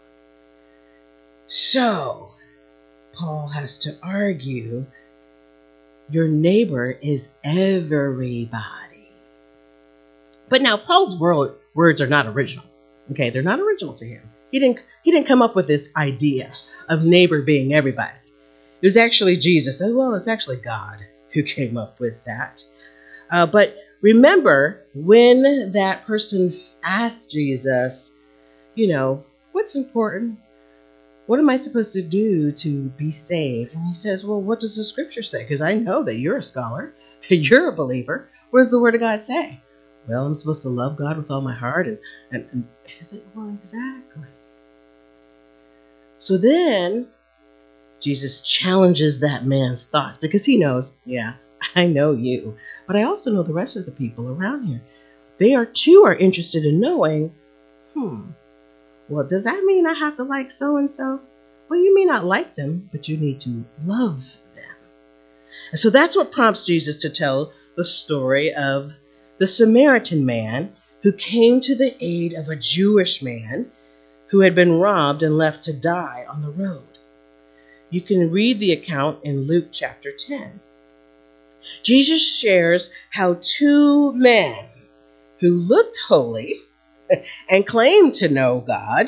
So Paul has to argue your neighbor is everybody. But now Paul's word, words are not original. Okay, they're not original to him. He didn't he didn't come up with this idea of neighbor being everybody. It was actually Jesus. Well, it's actually God who came up with that. Uh, but remember, when that person asked Jesus, you know, what's important? What am I supposed to do to be saved? And he says, well, what does the scripture say? Because I know that you're a scholar. You're a believer. What does the word of God say? Well, I'm supposed to love God with all my heart. And, and, and he's like, well, exactly. So then Jesus challenges that man's thoughts because he knows, yeah, I know you, but I also know the rest of the people around here. They are too are interested in knowing, hmm, well, does that mean I have to like so-and-so? Well, you may not like them, but you need to love them. And so that's what prompts Jesus to tell the story of the Samaritan man who came to the aid of a Jewish man who had been robbed and left to die on the road. You can read the account in Luke chapter ten. Jesus shares how two men who looked holy and claimed to know God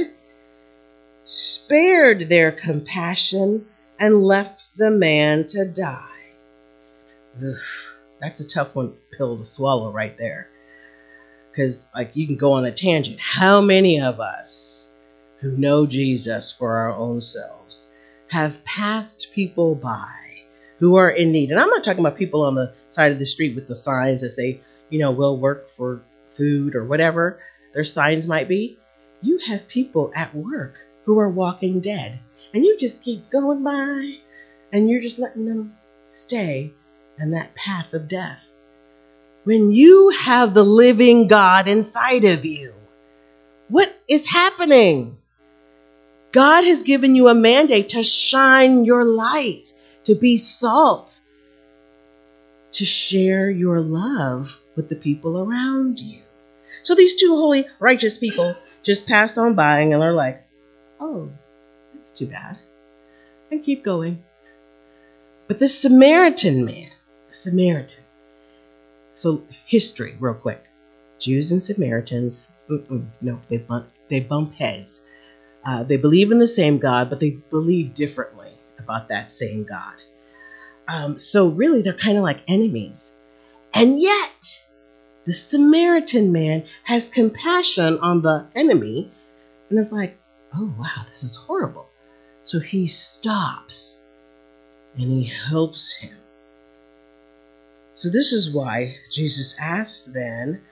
spared their compassion and left the man to die. Oof, that's a tough one pill to swallow right there. Because like you can go on a tangent. How many of us who know Jesus for our own selves have passed people by who are in need? And I'm not talking about people on the side of the street with the signs that say, you know, we'll work for food or whatever their signs might be. You have people at work who are walking dead, and you just keep going by, and you're just letting them stay and that path of death. When you have the living God inside of you, what is happening? God has given you a mandate to shine your light, to be salt, to share your love with the people around you. So these two holy, righteous people just pass on by and are like, oh, that's too bad, and keep going. But this Samaritan man, the Samaritan, so history real quick. Jews and Samaritans, mm-mm, no, they bump, they bump heads. Uh, they believe in the same God, but they believe differently about that same God. Um, so really, they're kind of like enemies. And yet, the Samaritan man has compassion on the enemy and is like, oh, wow, this is horrible. So he stops and he helps him. So this is why Jesus asks then,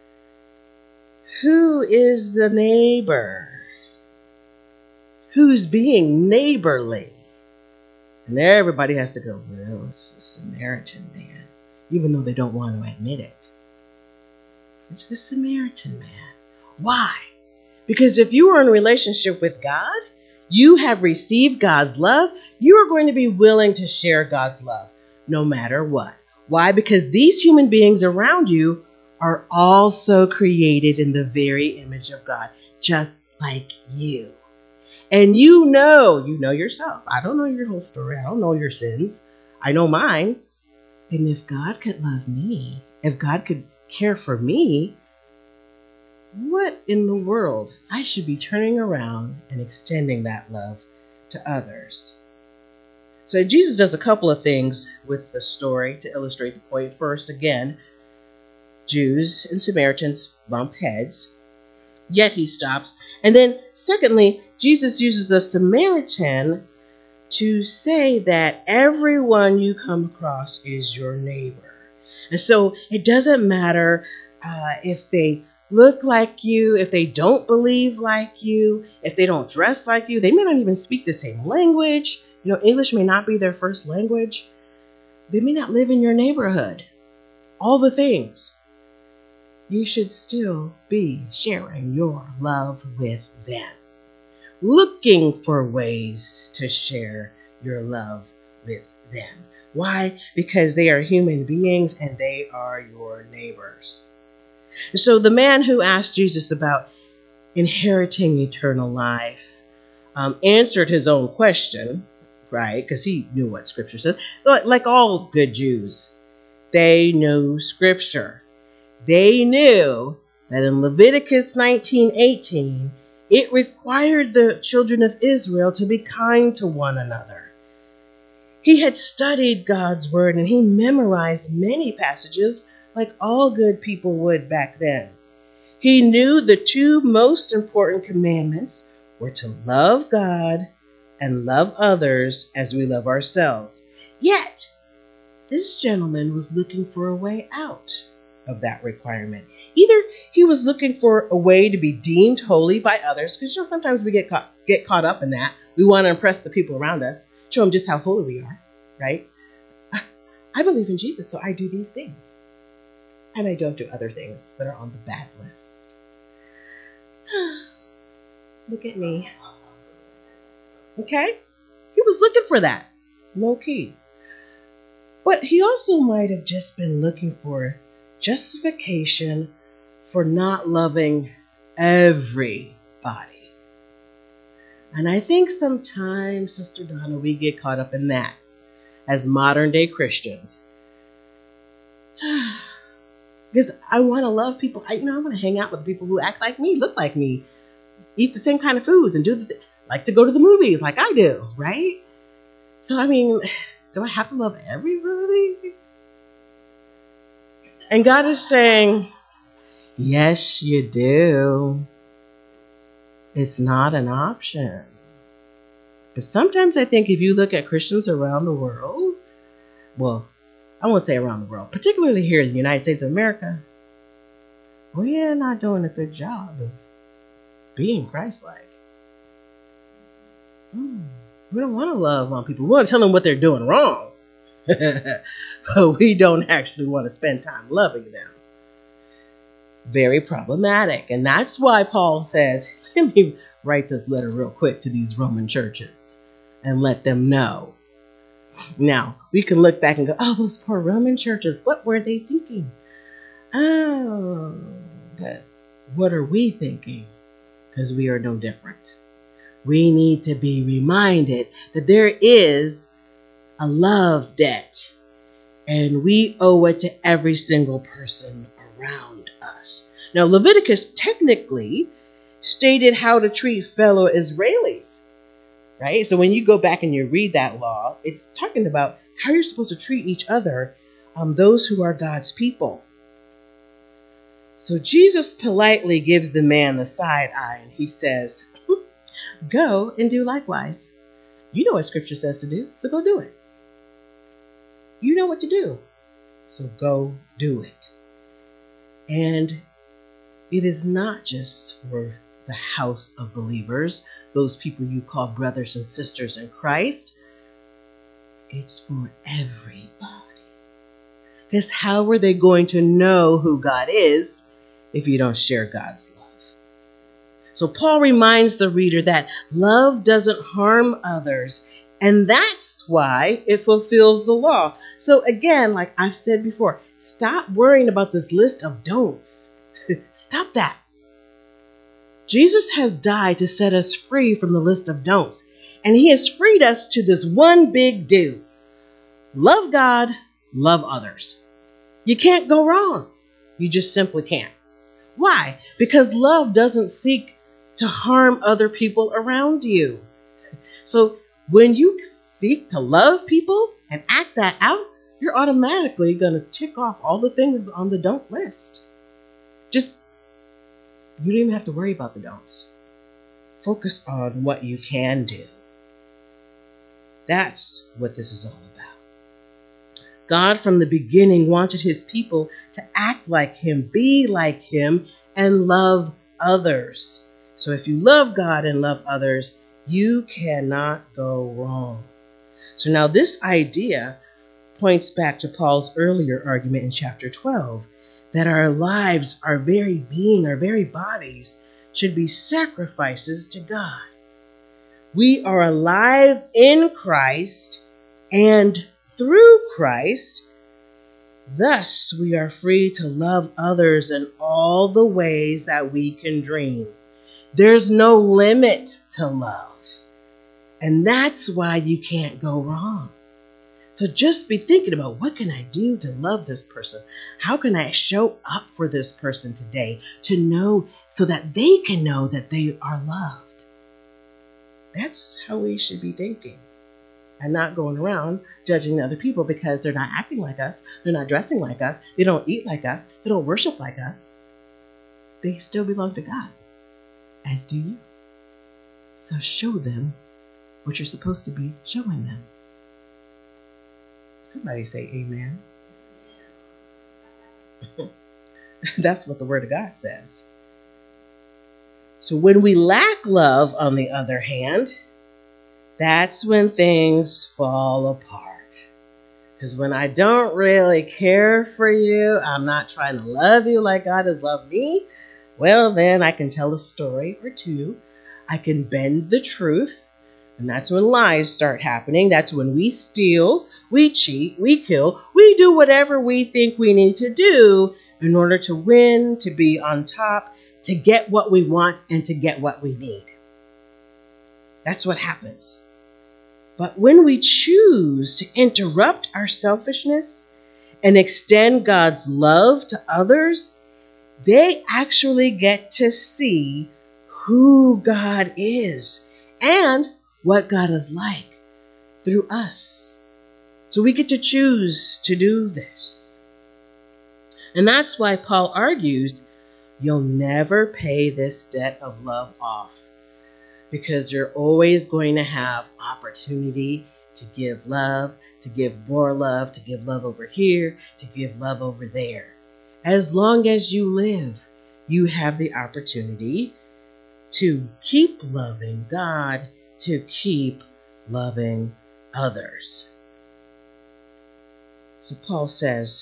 who is the neighbor? Who's being neighborly? And everybody has to go, well, it's the Samaritan man, even though they don't want to admit it. It's the Samaritan man. Why? Because if you are in a relationship with God, you have received God's love, you are going to be willing to share God's love, no matter what. Why? Because these human beings around you are also created in the very image of God, just like you. And you know, you know yourself. I don't know your whole story. I don't know your sins. I know mine. And if God could love me, if God could care for me, what in the world? I should be turning around and extending that love to others. So Jesus does a couple of things with the story to illustrate the point. First, again, Jews and Samaritans bump heads, yet he stops. And then secondly, Jesus uses the Samaritan to say that everyone you come across is your neighbor. And so it doesn't matter uh, if they look like you, if they don't believe like you, if they don't dress like you, they may not even speak the same language. You know, English may not be their first language. They may not live in your neighborhood. All the things. You should still be sharing your love with them. Looking for ways to share your love with them. Why? Because they are human beings and they are your neighbors. So the man who asked Jesus about inheriting eternal life um, answered his own question, right? Because he knew what Scripture said. Like all good Jews, they knew Scripture. They knew that in Leviticus nineteen eighteen, it required the children of Israel to be kind to one another. He had studied God's word and he memorized many passages like all good people would back then. He knew the two most important commandments were to love God and love others as we love ourselves. Yet, this gentleman was looking for a way out of that requirement. Either he was looking for a way to be deemed holy by others, because you know sometimes we get caught, get caught up in that. We want to impress the people around us, show them just how holy we are, right? I believe in Jesus, so I do these things. And I don't do other things that are on the bad list. Look at me. Okay? He was looking for that, low key. But he also might have just been looking for justification for not loving everybody. And I think sometimes, Sister Donna, we get caught up in that as modern day Christians. Because I want to love people. I, you know, I want to hang out with people who act like me, look like me, eat the same kind of foods, and do the th- like to go to the movies like I do, right? So, I mean, do I have to love everybody? And God is saying, yes, you do. It's not an option. But sometimes I think if you look at Christians around the world, well, I won't say around the world, particularly here in the United States of America, we're not doing a good job of being Christ-like. Mm, we don't want to love on people. We want to tell them what they're doing wrong. but we don't actually want to spend time loving them. Very problematic. And that's why Paul says, let me write this letter real quick to these Roman churches and let them know. Now, we can look back and go, oh, those poor Roman churches, what were they thinking? Oh, but what are we thinking? Because we are no different. We need to be reminded that there is a love debt, and we owe it to every single person around us. Now, Leviticus technically stated how to treat fellow Israelis, right? So when you go back and you read that law, it's talking about how you're supposed to treat each other, um, those who are God's people. So Jesus politely gives the man the side eye, and he says, go and do likewise. You know what Scripture says to do, so go do it. You know what to do, so go do it. And it is not just for the house of believers, those people you call brothers and sisters in Christ. It's for everybody. Because how are they going to know who God is if you don't share God's love? So Paul reminds the reader that love doesn't harm others, and that's why it fulfills the law. So again, like I've said before, stop worrying about this list of don'ts. Stop that. Jesus has died to set us free from the list of don'ts, and he has freed us to this one big do. Love God, love others. You can't go wrong. You just simply can't. Why? Because love doesn't seek to harm other people around you. So when you seek to love people and act that out, you're automatically going to tick off all the things on the don't list. Just, you don't even have to worry about the don'ts. Focus on what you can do. That's what this is all about. God from the beginning wanted his people to act like him, be like him, and love others. So if you love God and love others, you cannot go wrong. So now this idea points back to Paul's earlier argument in chapter twelve, that our lives, our very being, our very bodies should be sacrifices to God. We are alive in Christ and through Christ. Thus, we are free to love others in all the ways that we can dream. There's no limit to love. And that's why you can't go wrong. So just be thinking about, what can I do to love this person? How can I show up for this person today to know, so that they can know that they are loved? That's how we should be thinking. And not going around judging other people because they're not acting like us, they're not dressing like us, they don't eat like us, they don't worship like us. They still belong to God, as do you. So show them what you're supposed to be showing them. Somebody say amen. That's what the Word of God says. So when we lack love, on the other hand, that's when things fall apart. Because when I don't really care for you, I'm not trying to love you like God has loved me, well, then I can tell a story or two. I can bend the truth. And that's when lies start happening. That's when we steal, we cheat, we kill, we do whatever we think we need to do in order to win, to be on top, to get what we want, and to get what we need. That's what happens. But when we choose to interrupt our selfishness and extend God's love to others, they actually get to see who God is and what God is like through us. So we get to choose to do this. And that's why Paul argues, you'll never pay this debt of love off, because you're always going to have opportunity to give love, to give more love, to give love over here, to give love over there. As long as you live, you have the opportunity to keep loving God, to keep loving others. So Paul says,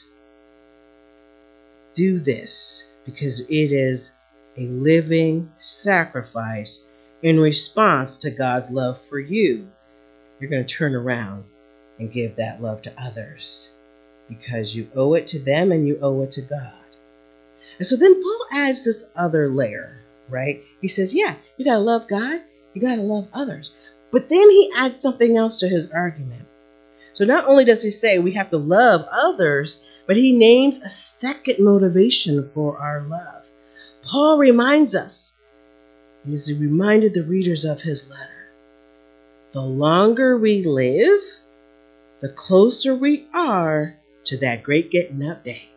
do this because it is a living sacrifice in response to God's love for you. You're going to turn around and give that love to others because you owe it to them and you owe it to God. And so then Paul adds this other layer, right? He says, yeah, you got to love God. You got to love others. But then he adds something else to his argument. So not only does he say we have to love others, but he names a second motivation for our love. Paul reminds us, as he reminded the readers of his letter, the longer we live, the closer we are to that great getting up day.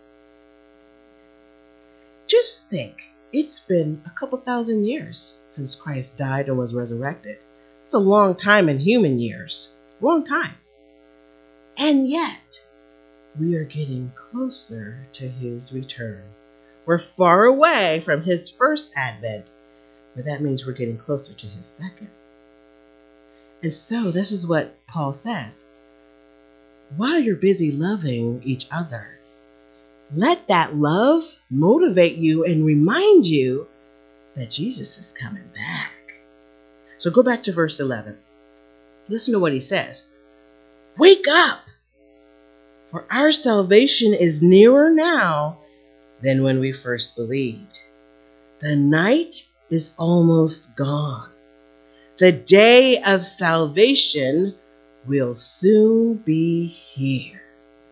Just think, it's been a couple thousand years since Christ died and was resurrected. It's a long time in human years, long time. And yet, we are getting closer to his return. We're far away from his first advent, but that means we're getting closer to his second. And so this is what Paul says. While you're busy loving each other, let that love motivate you and remind you that Jesus is coming back. So go back to verse eleven. Listen to what he says. Wake up, for our salvation is nearer now than when we first believed. The night is almost gone. The day of salvation will soon be here.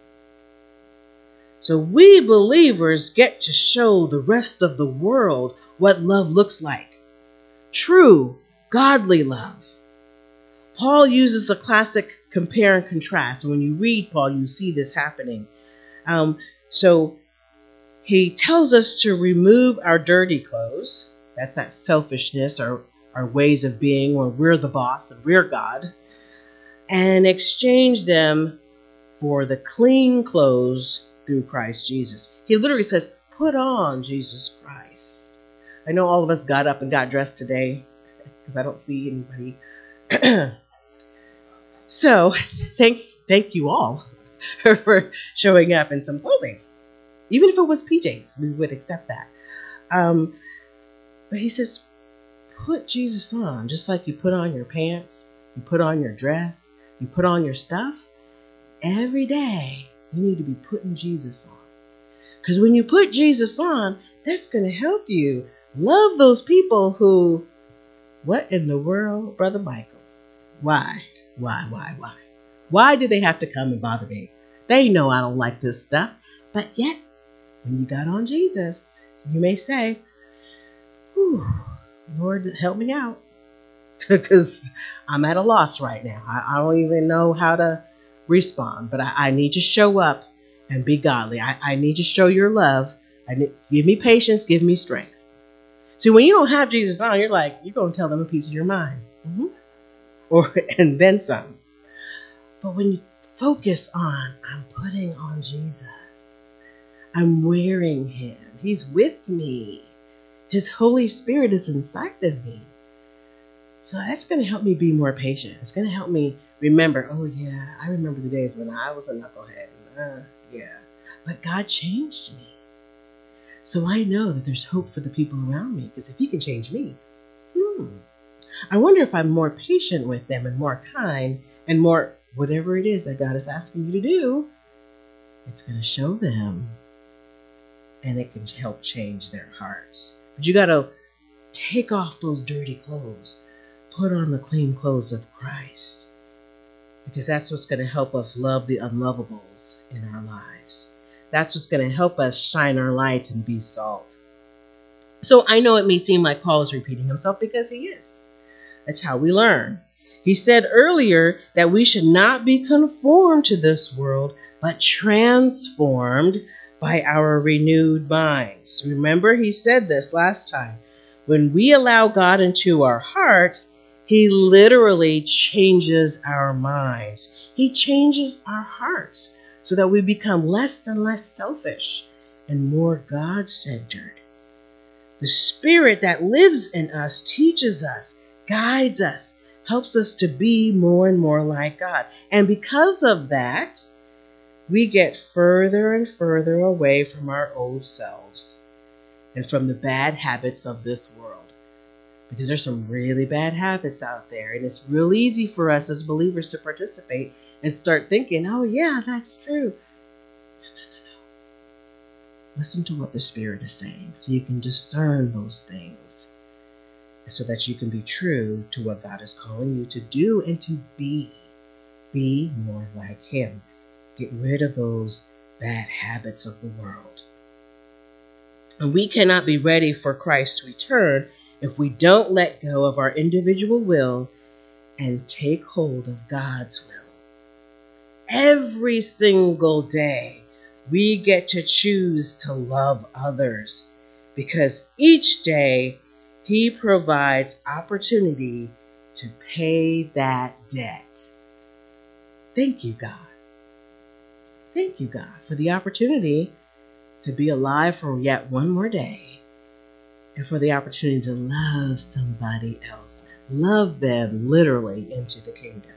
So we believers get to show the rest of the world what love looks like. True, godly love. Paul uses a classic compare and contrast. When you read Paul, you see this happening. Um, so he tells us to remove our dirty clothes. That's that selfishness, or our ways of being where we're the boss and we're God, and exchange them for the clean clothes through Christ Jesus. He literally says, put on Jesus Christ. I know all of us got up and got dressed today because I don't see anybody. So thank thank you all for showing up in some clothing. Even if it was P Js, we would accept that. Um, but he says, put Jesus on, just like you put on your pants, you put on your dress, you put on your stuff. Every day, you need to be putting Jesus on. Because when you put Jesus on, that's going to help you love those people who, what in the world, Brother Michael? Why? Why, why, why? Why do they have to come and bother me? They know I don't like this stuff. But yet, when you got on Jesus, you may say, whew, Lord, help me out. Because I'm at a loss right now. I, I don't even know how to respond. But I, I need to show up and be godly. I, I need to show your love. I need, give me patience. Give me strength. See, when you don't have Jesus on, you're like, you're going to tell them a piece of your mind. Mm-hmm. Or and then some. But when you focus on, I'm putting on Jesus. I'm wearing him. He's with me. His Holy Spirit is inside of me. So that's going to help me be more patient. It's going to help me remember, oh yeah, I remember the days when I was a knucklehead. Uh, yeah. But God changed me. So I know that there's hope for the people around me. Because if he can change me, hmm. I wonder if I'm more patient with them and more kind and more whatever it is that God is asking you to do, it's going to show them and it can help change their hearts. But you got to take off those dirty clothes, put on the clean clothes of Christ, because that's what's going to help us love the unlovables in our lives. That's what's going to help us shine our lights and be salt. So I know it may seem like Paul is repeating himself because he is. That's how we learn. He said earlier that we should not be conformed to this world, but transformed by our renewed minds. Remember, he said this last time. When we allow God into our hearts, he literally changes our minds. He changes our hearts so that we become less and less selfish and more God-centered. The Spirit that lives in us teaches us, guides us, helps us to be more and more like God. And because of that, we get further and further away from our old selves and from the bad habits of this world. Because there's some really bad habits out there, and it's real easy for us as believers to participate and start thinking, oh yeah, that's true. Listen to what the Spirit is saying so you can discern those things, so that you can be true to what God is calling you to do and to be. Be more like Him. Get rid of those bad habits of the world. And we cannot be ready for Christ's return if we don't let go of our individual will and take hold of God's will. Every single day, we get to choose to love others, because each day He provides opportunity to pay that debt. Thank you, God. Thank you, God, for the opportunity to be alive for yet one more day, and for the opportunity to love somebody else. Love them literally into the kingdom.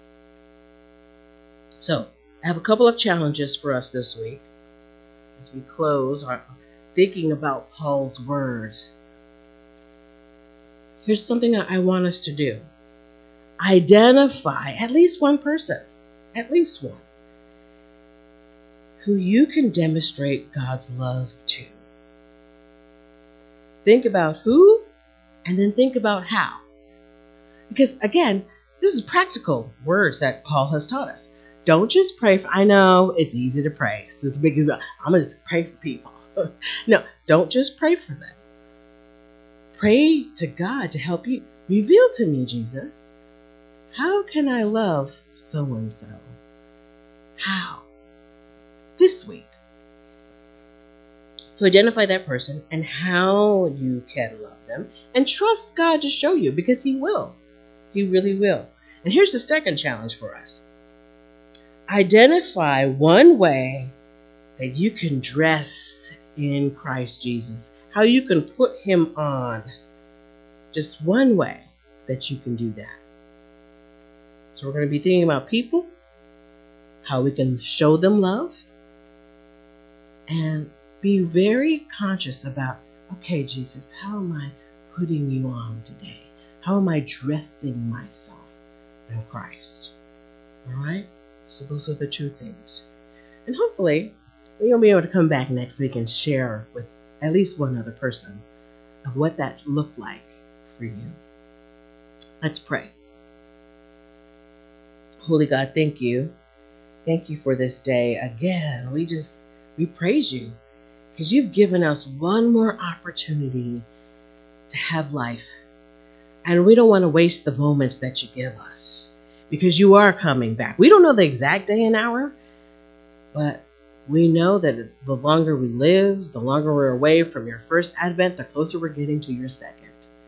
So, I have a couple of challenges for us this week as we close our thinking about Paul's words. Here's something I want us to do. Identify at least one person, at least one, who you can demonstrate God's love to. Think about who, and then think about how. Because again, this is practical words that Paul has taught us. Don't just pray for, I know it's easy to pray. So it's because I'm going to just pray for people. No, don't just pray for them. Pray to God to help you. Reveal to me, Jesus, how can I love so-and-so? How? This week. So identify that person and how you can love them, and trust God to show you, because He will. He really will. And here's the second challenge for us. Identify one way that you can dress in Christ Jesus, how you can put Him on. Just one way that you can do that. So we're going to be thinking about people, how we can show them love, and be very conscious about, okay, Jesus, how am I putting you on today? How am I dressing myself in Christ? All right? So those are the two things. And hopefully, we'll be able to come back next week and share with at least one other person of what that looked like for you. Let's pray. Holy God, thank you. Thank you for this day. Again, we just, we praise you because you've given us one more opportunity to have life. And we don't want to waste the moments that you give us, because you are coming back. We don't know the exact day and hour, but we know that the longer we live, the longer we're away from your first advent, the closer we're getting to your second.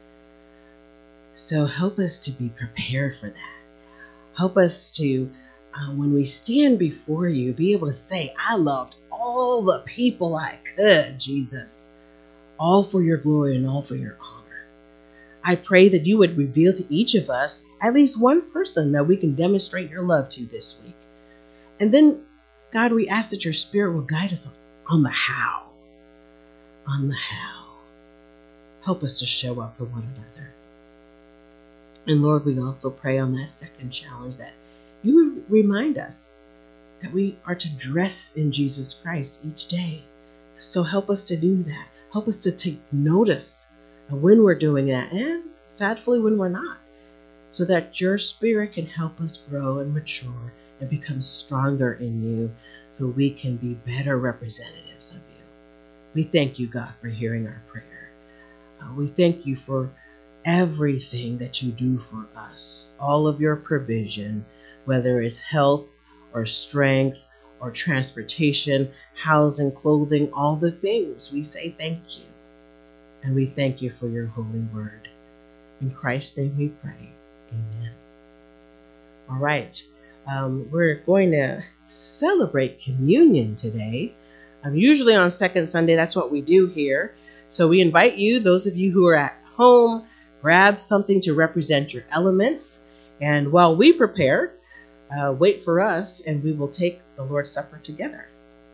So help us to be prepared for that. Help us to, uh, when we stand before you, be able to say, I loved all the people I could, Jesus, all for your glory and all for your honor. I pray that you would reveal to each of us at least one person that we can demonstrate your love to this week. And then, God, we ask that your Spirit will guide us on the how. On the how. Help us to show up for one another. And Lord, we also pray on that second challenge that you would remind us that we are to dress in Jesus Christ each day. So help us to do that. Help us to take notice of when we're doing that, and sadly when we're not, so that your Spirit can help us grow and mature and become stronger in you, so we can be better representatives of you. We thank you, God, for hearing our prayer. Uh, we thank you for everything that you do for us, all of your provision, whether it's health or strength or transportation, housing, clothing, all the things. We say thank you. And we thank you for your holy word. In Christ's name we pray. Amen. All right. Um, we're going to celebrate communion today. Um, usually on second Sunday, that's what we do here. So we invite you, those of you who are at home, grab something to represent your elements. And while we prepare, uh, wait for us, and we will take the Lord's Supper together.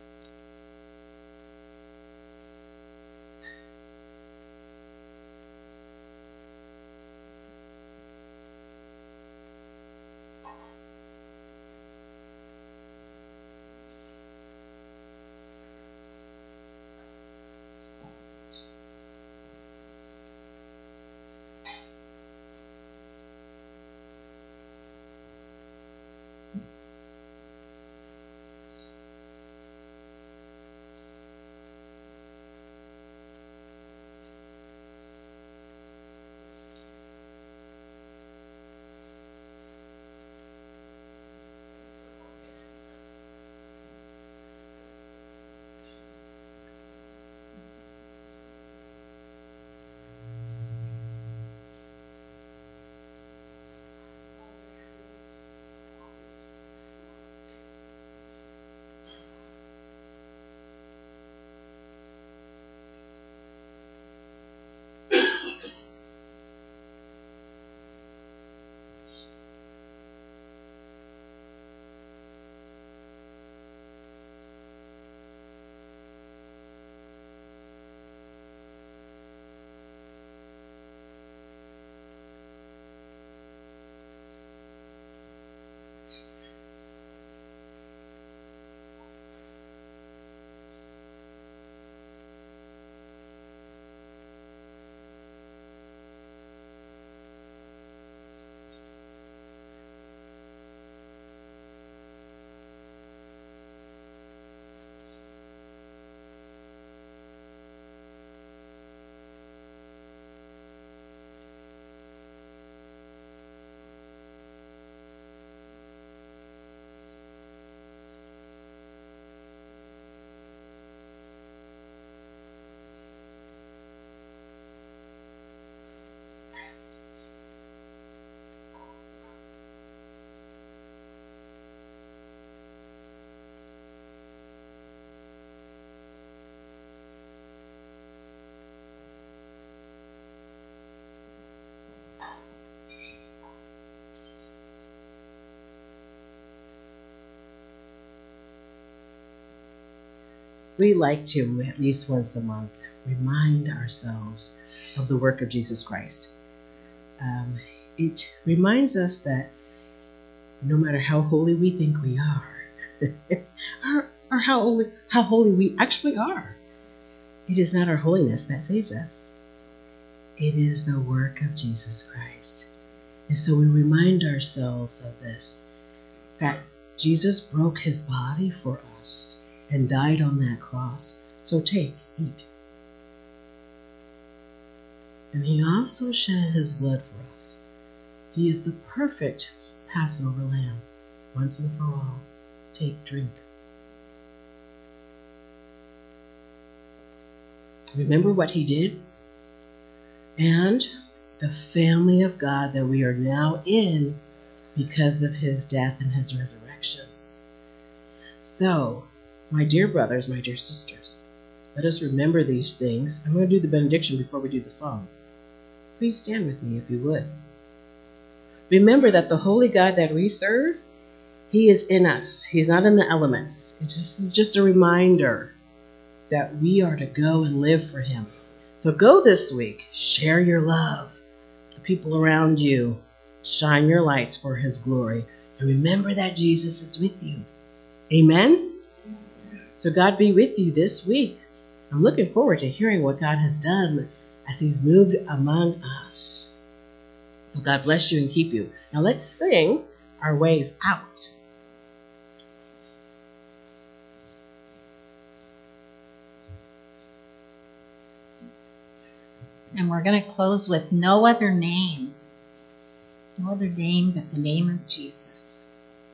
We like to, at least once a month, remind ourselves of the work of Jesus Christ. Um, it reminds us that no matter how holy we think we are, or, or how, holy, how holy we actually are, it is not our holiness that saves us. It is the work of Jesus Christ. And so we remind ourselves of this, that Jesus broke his body for us and died on that cross. So take, eat. And he also shed his blood for us. He is the perfect Passover lamb, once and for all. Take, drink. Remember what he did? And the family of God that we are now in because of his death and his resurrection. So, my dear brothers, my dear sisters, let us remember these things. I'm going to do the benediction before we do the song. Please stand with me if you would. Remember that the holy God that we serve, he is in us. He's not in the elements. It's just, it's just a reminder that we are to go and live for him. So go this week, share your love with the people around you, shine your lights for his glory, and remember that Jesus is with you. Amen? So God be with you this week. I'm looking forward to hearing what God has done as he's moved among us. So God bless you and keep you. Now let's sing our ways out. And we're going to close with no other name. No other name but the name of Jesus.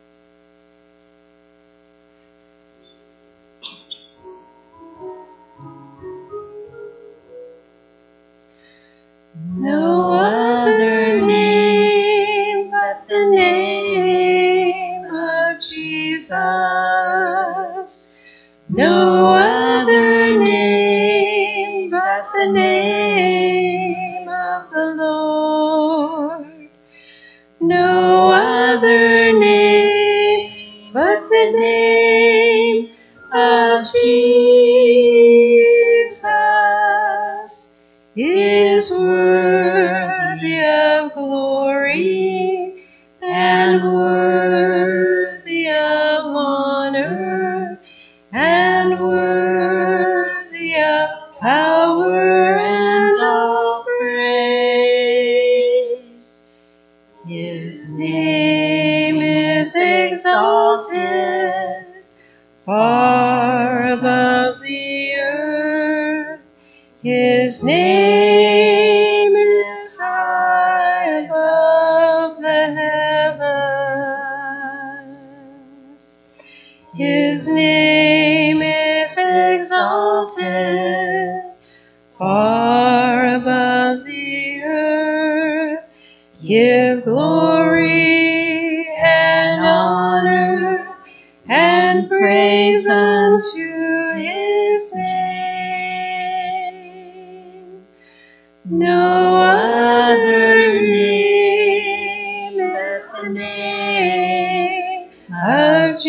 No other name but the name of Jesus. No other name but the name of the Lord. No other name of Jesus is worthy of glory and worthy of honor and worthy of power and all praise. His name is exalted far above the earth. His name is high above the heavens. His name is exalted far above the earth. Give glory and honor and praise unto his name. No other name is the name of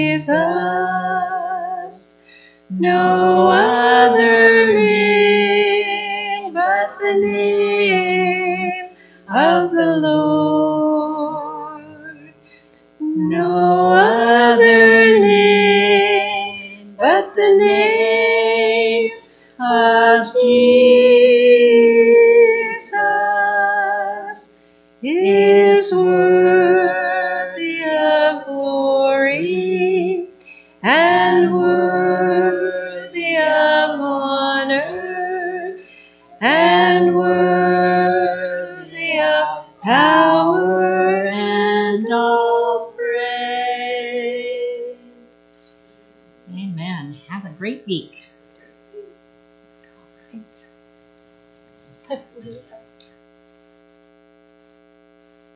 Jesus. No other name but the name of the Lord. No other name but the name of Jesus is worthy of glory and worthy of honor and worthy of power and all praise. Amen. Have a great week. Right.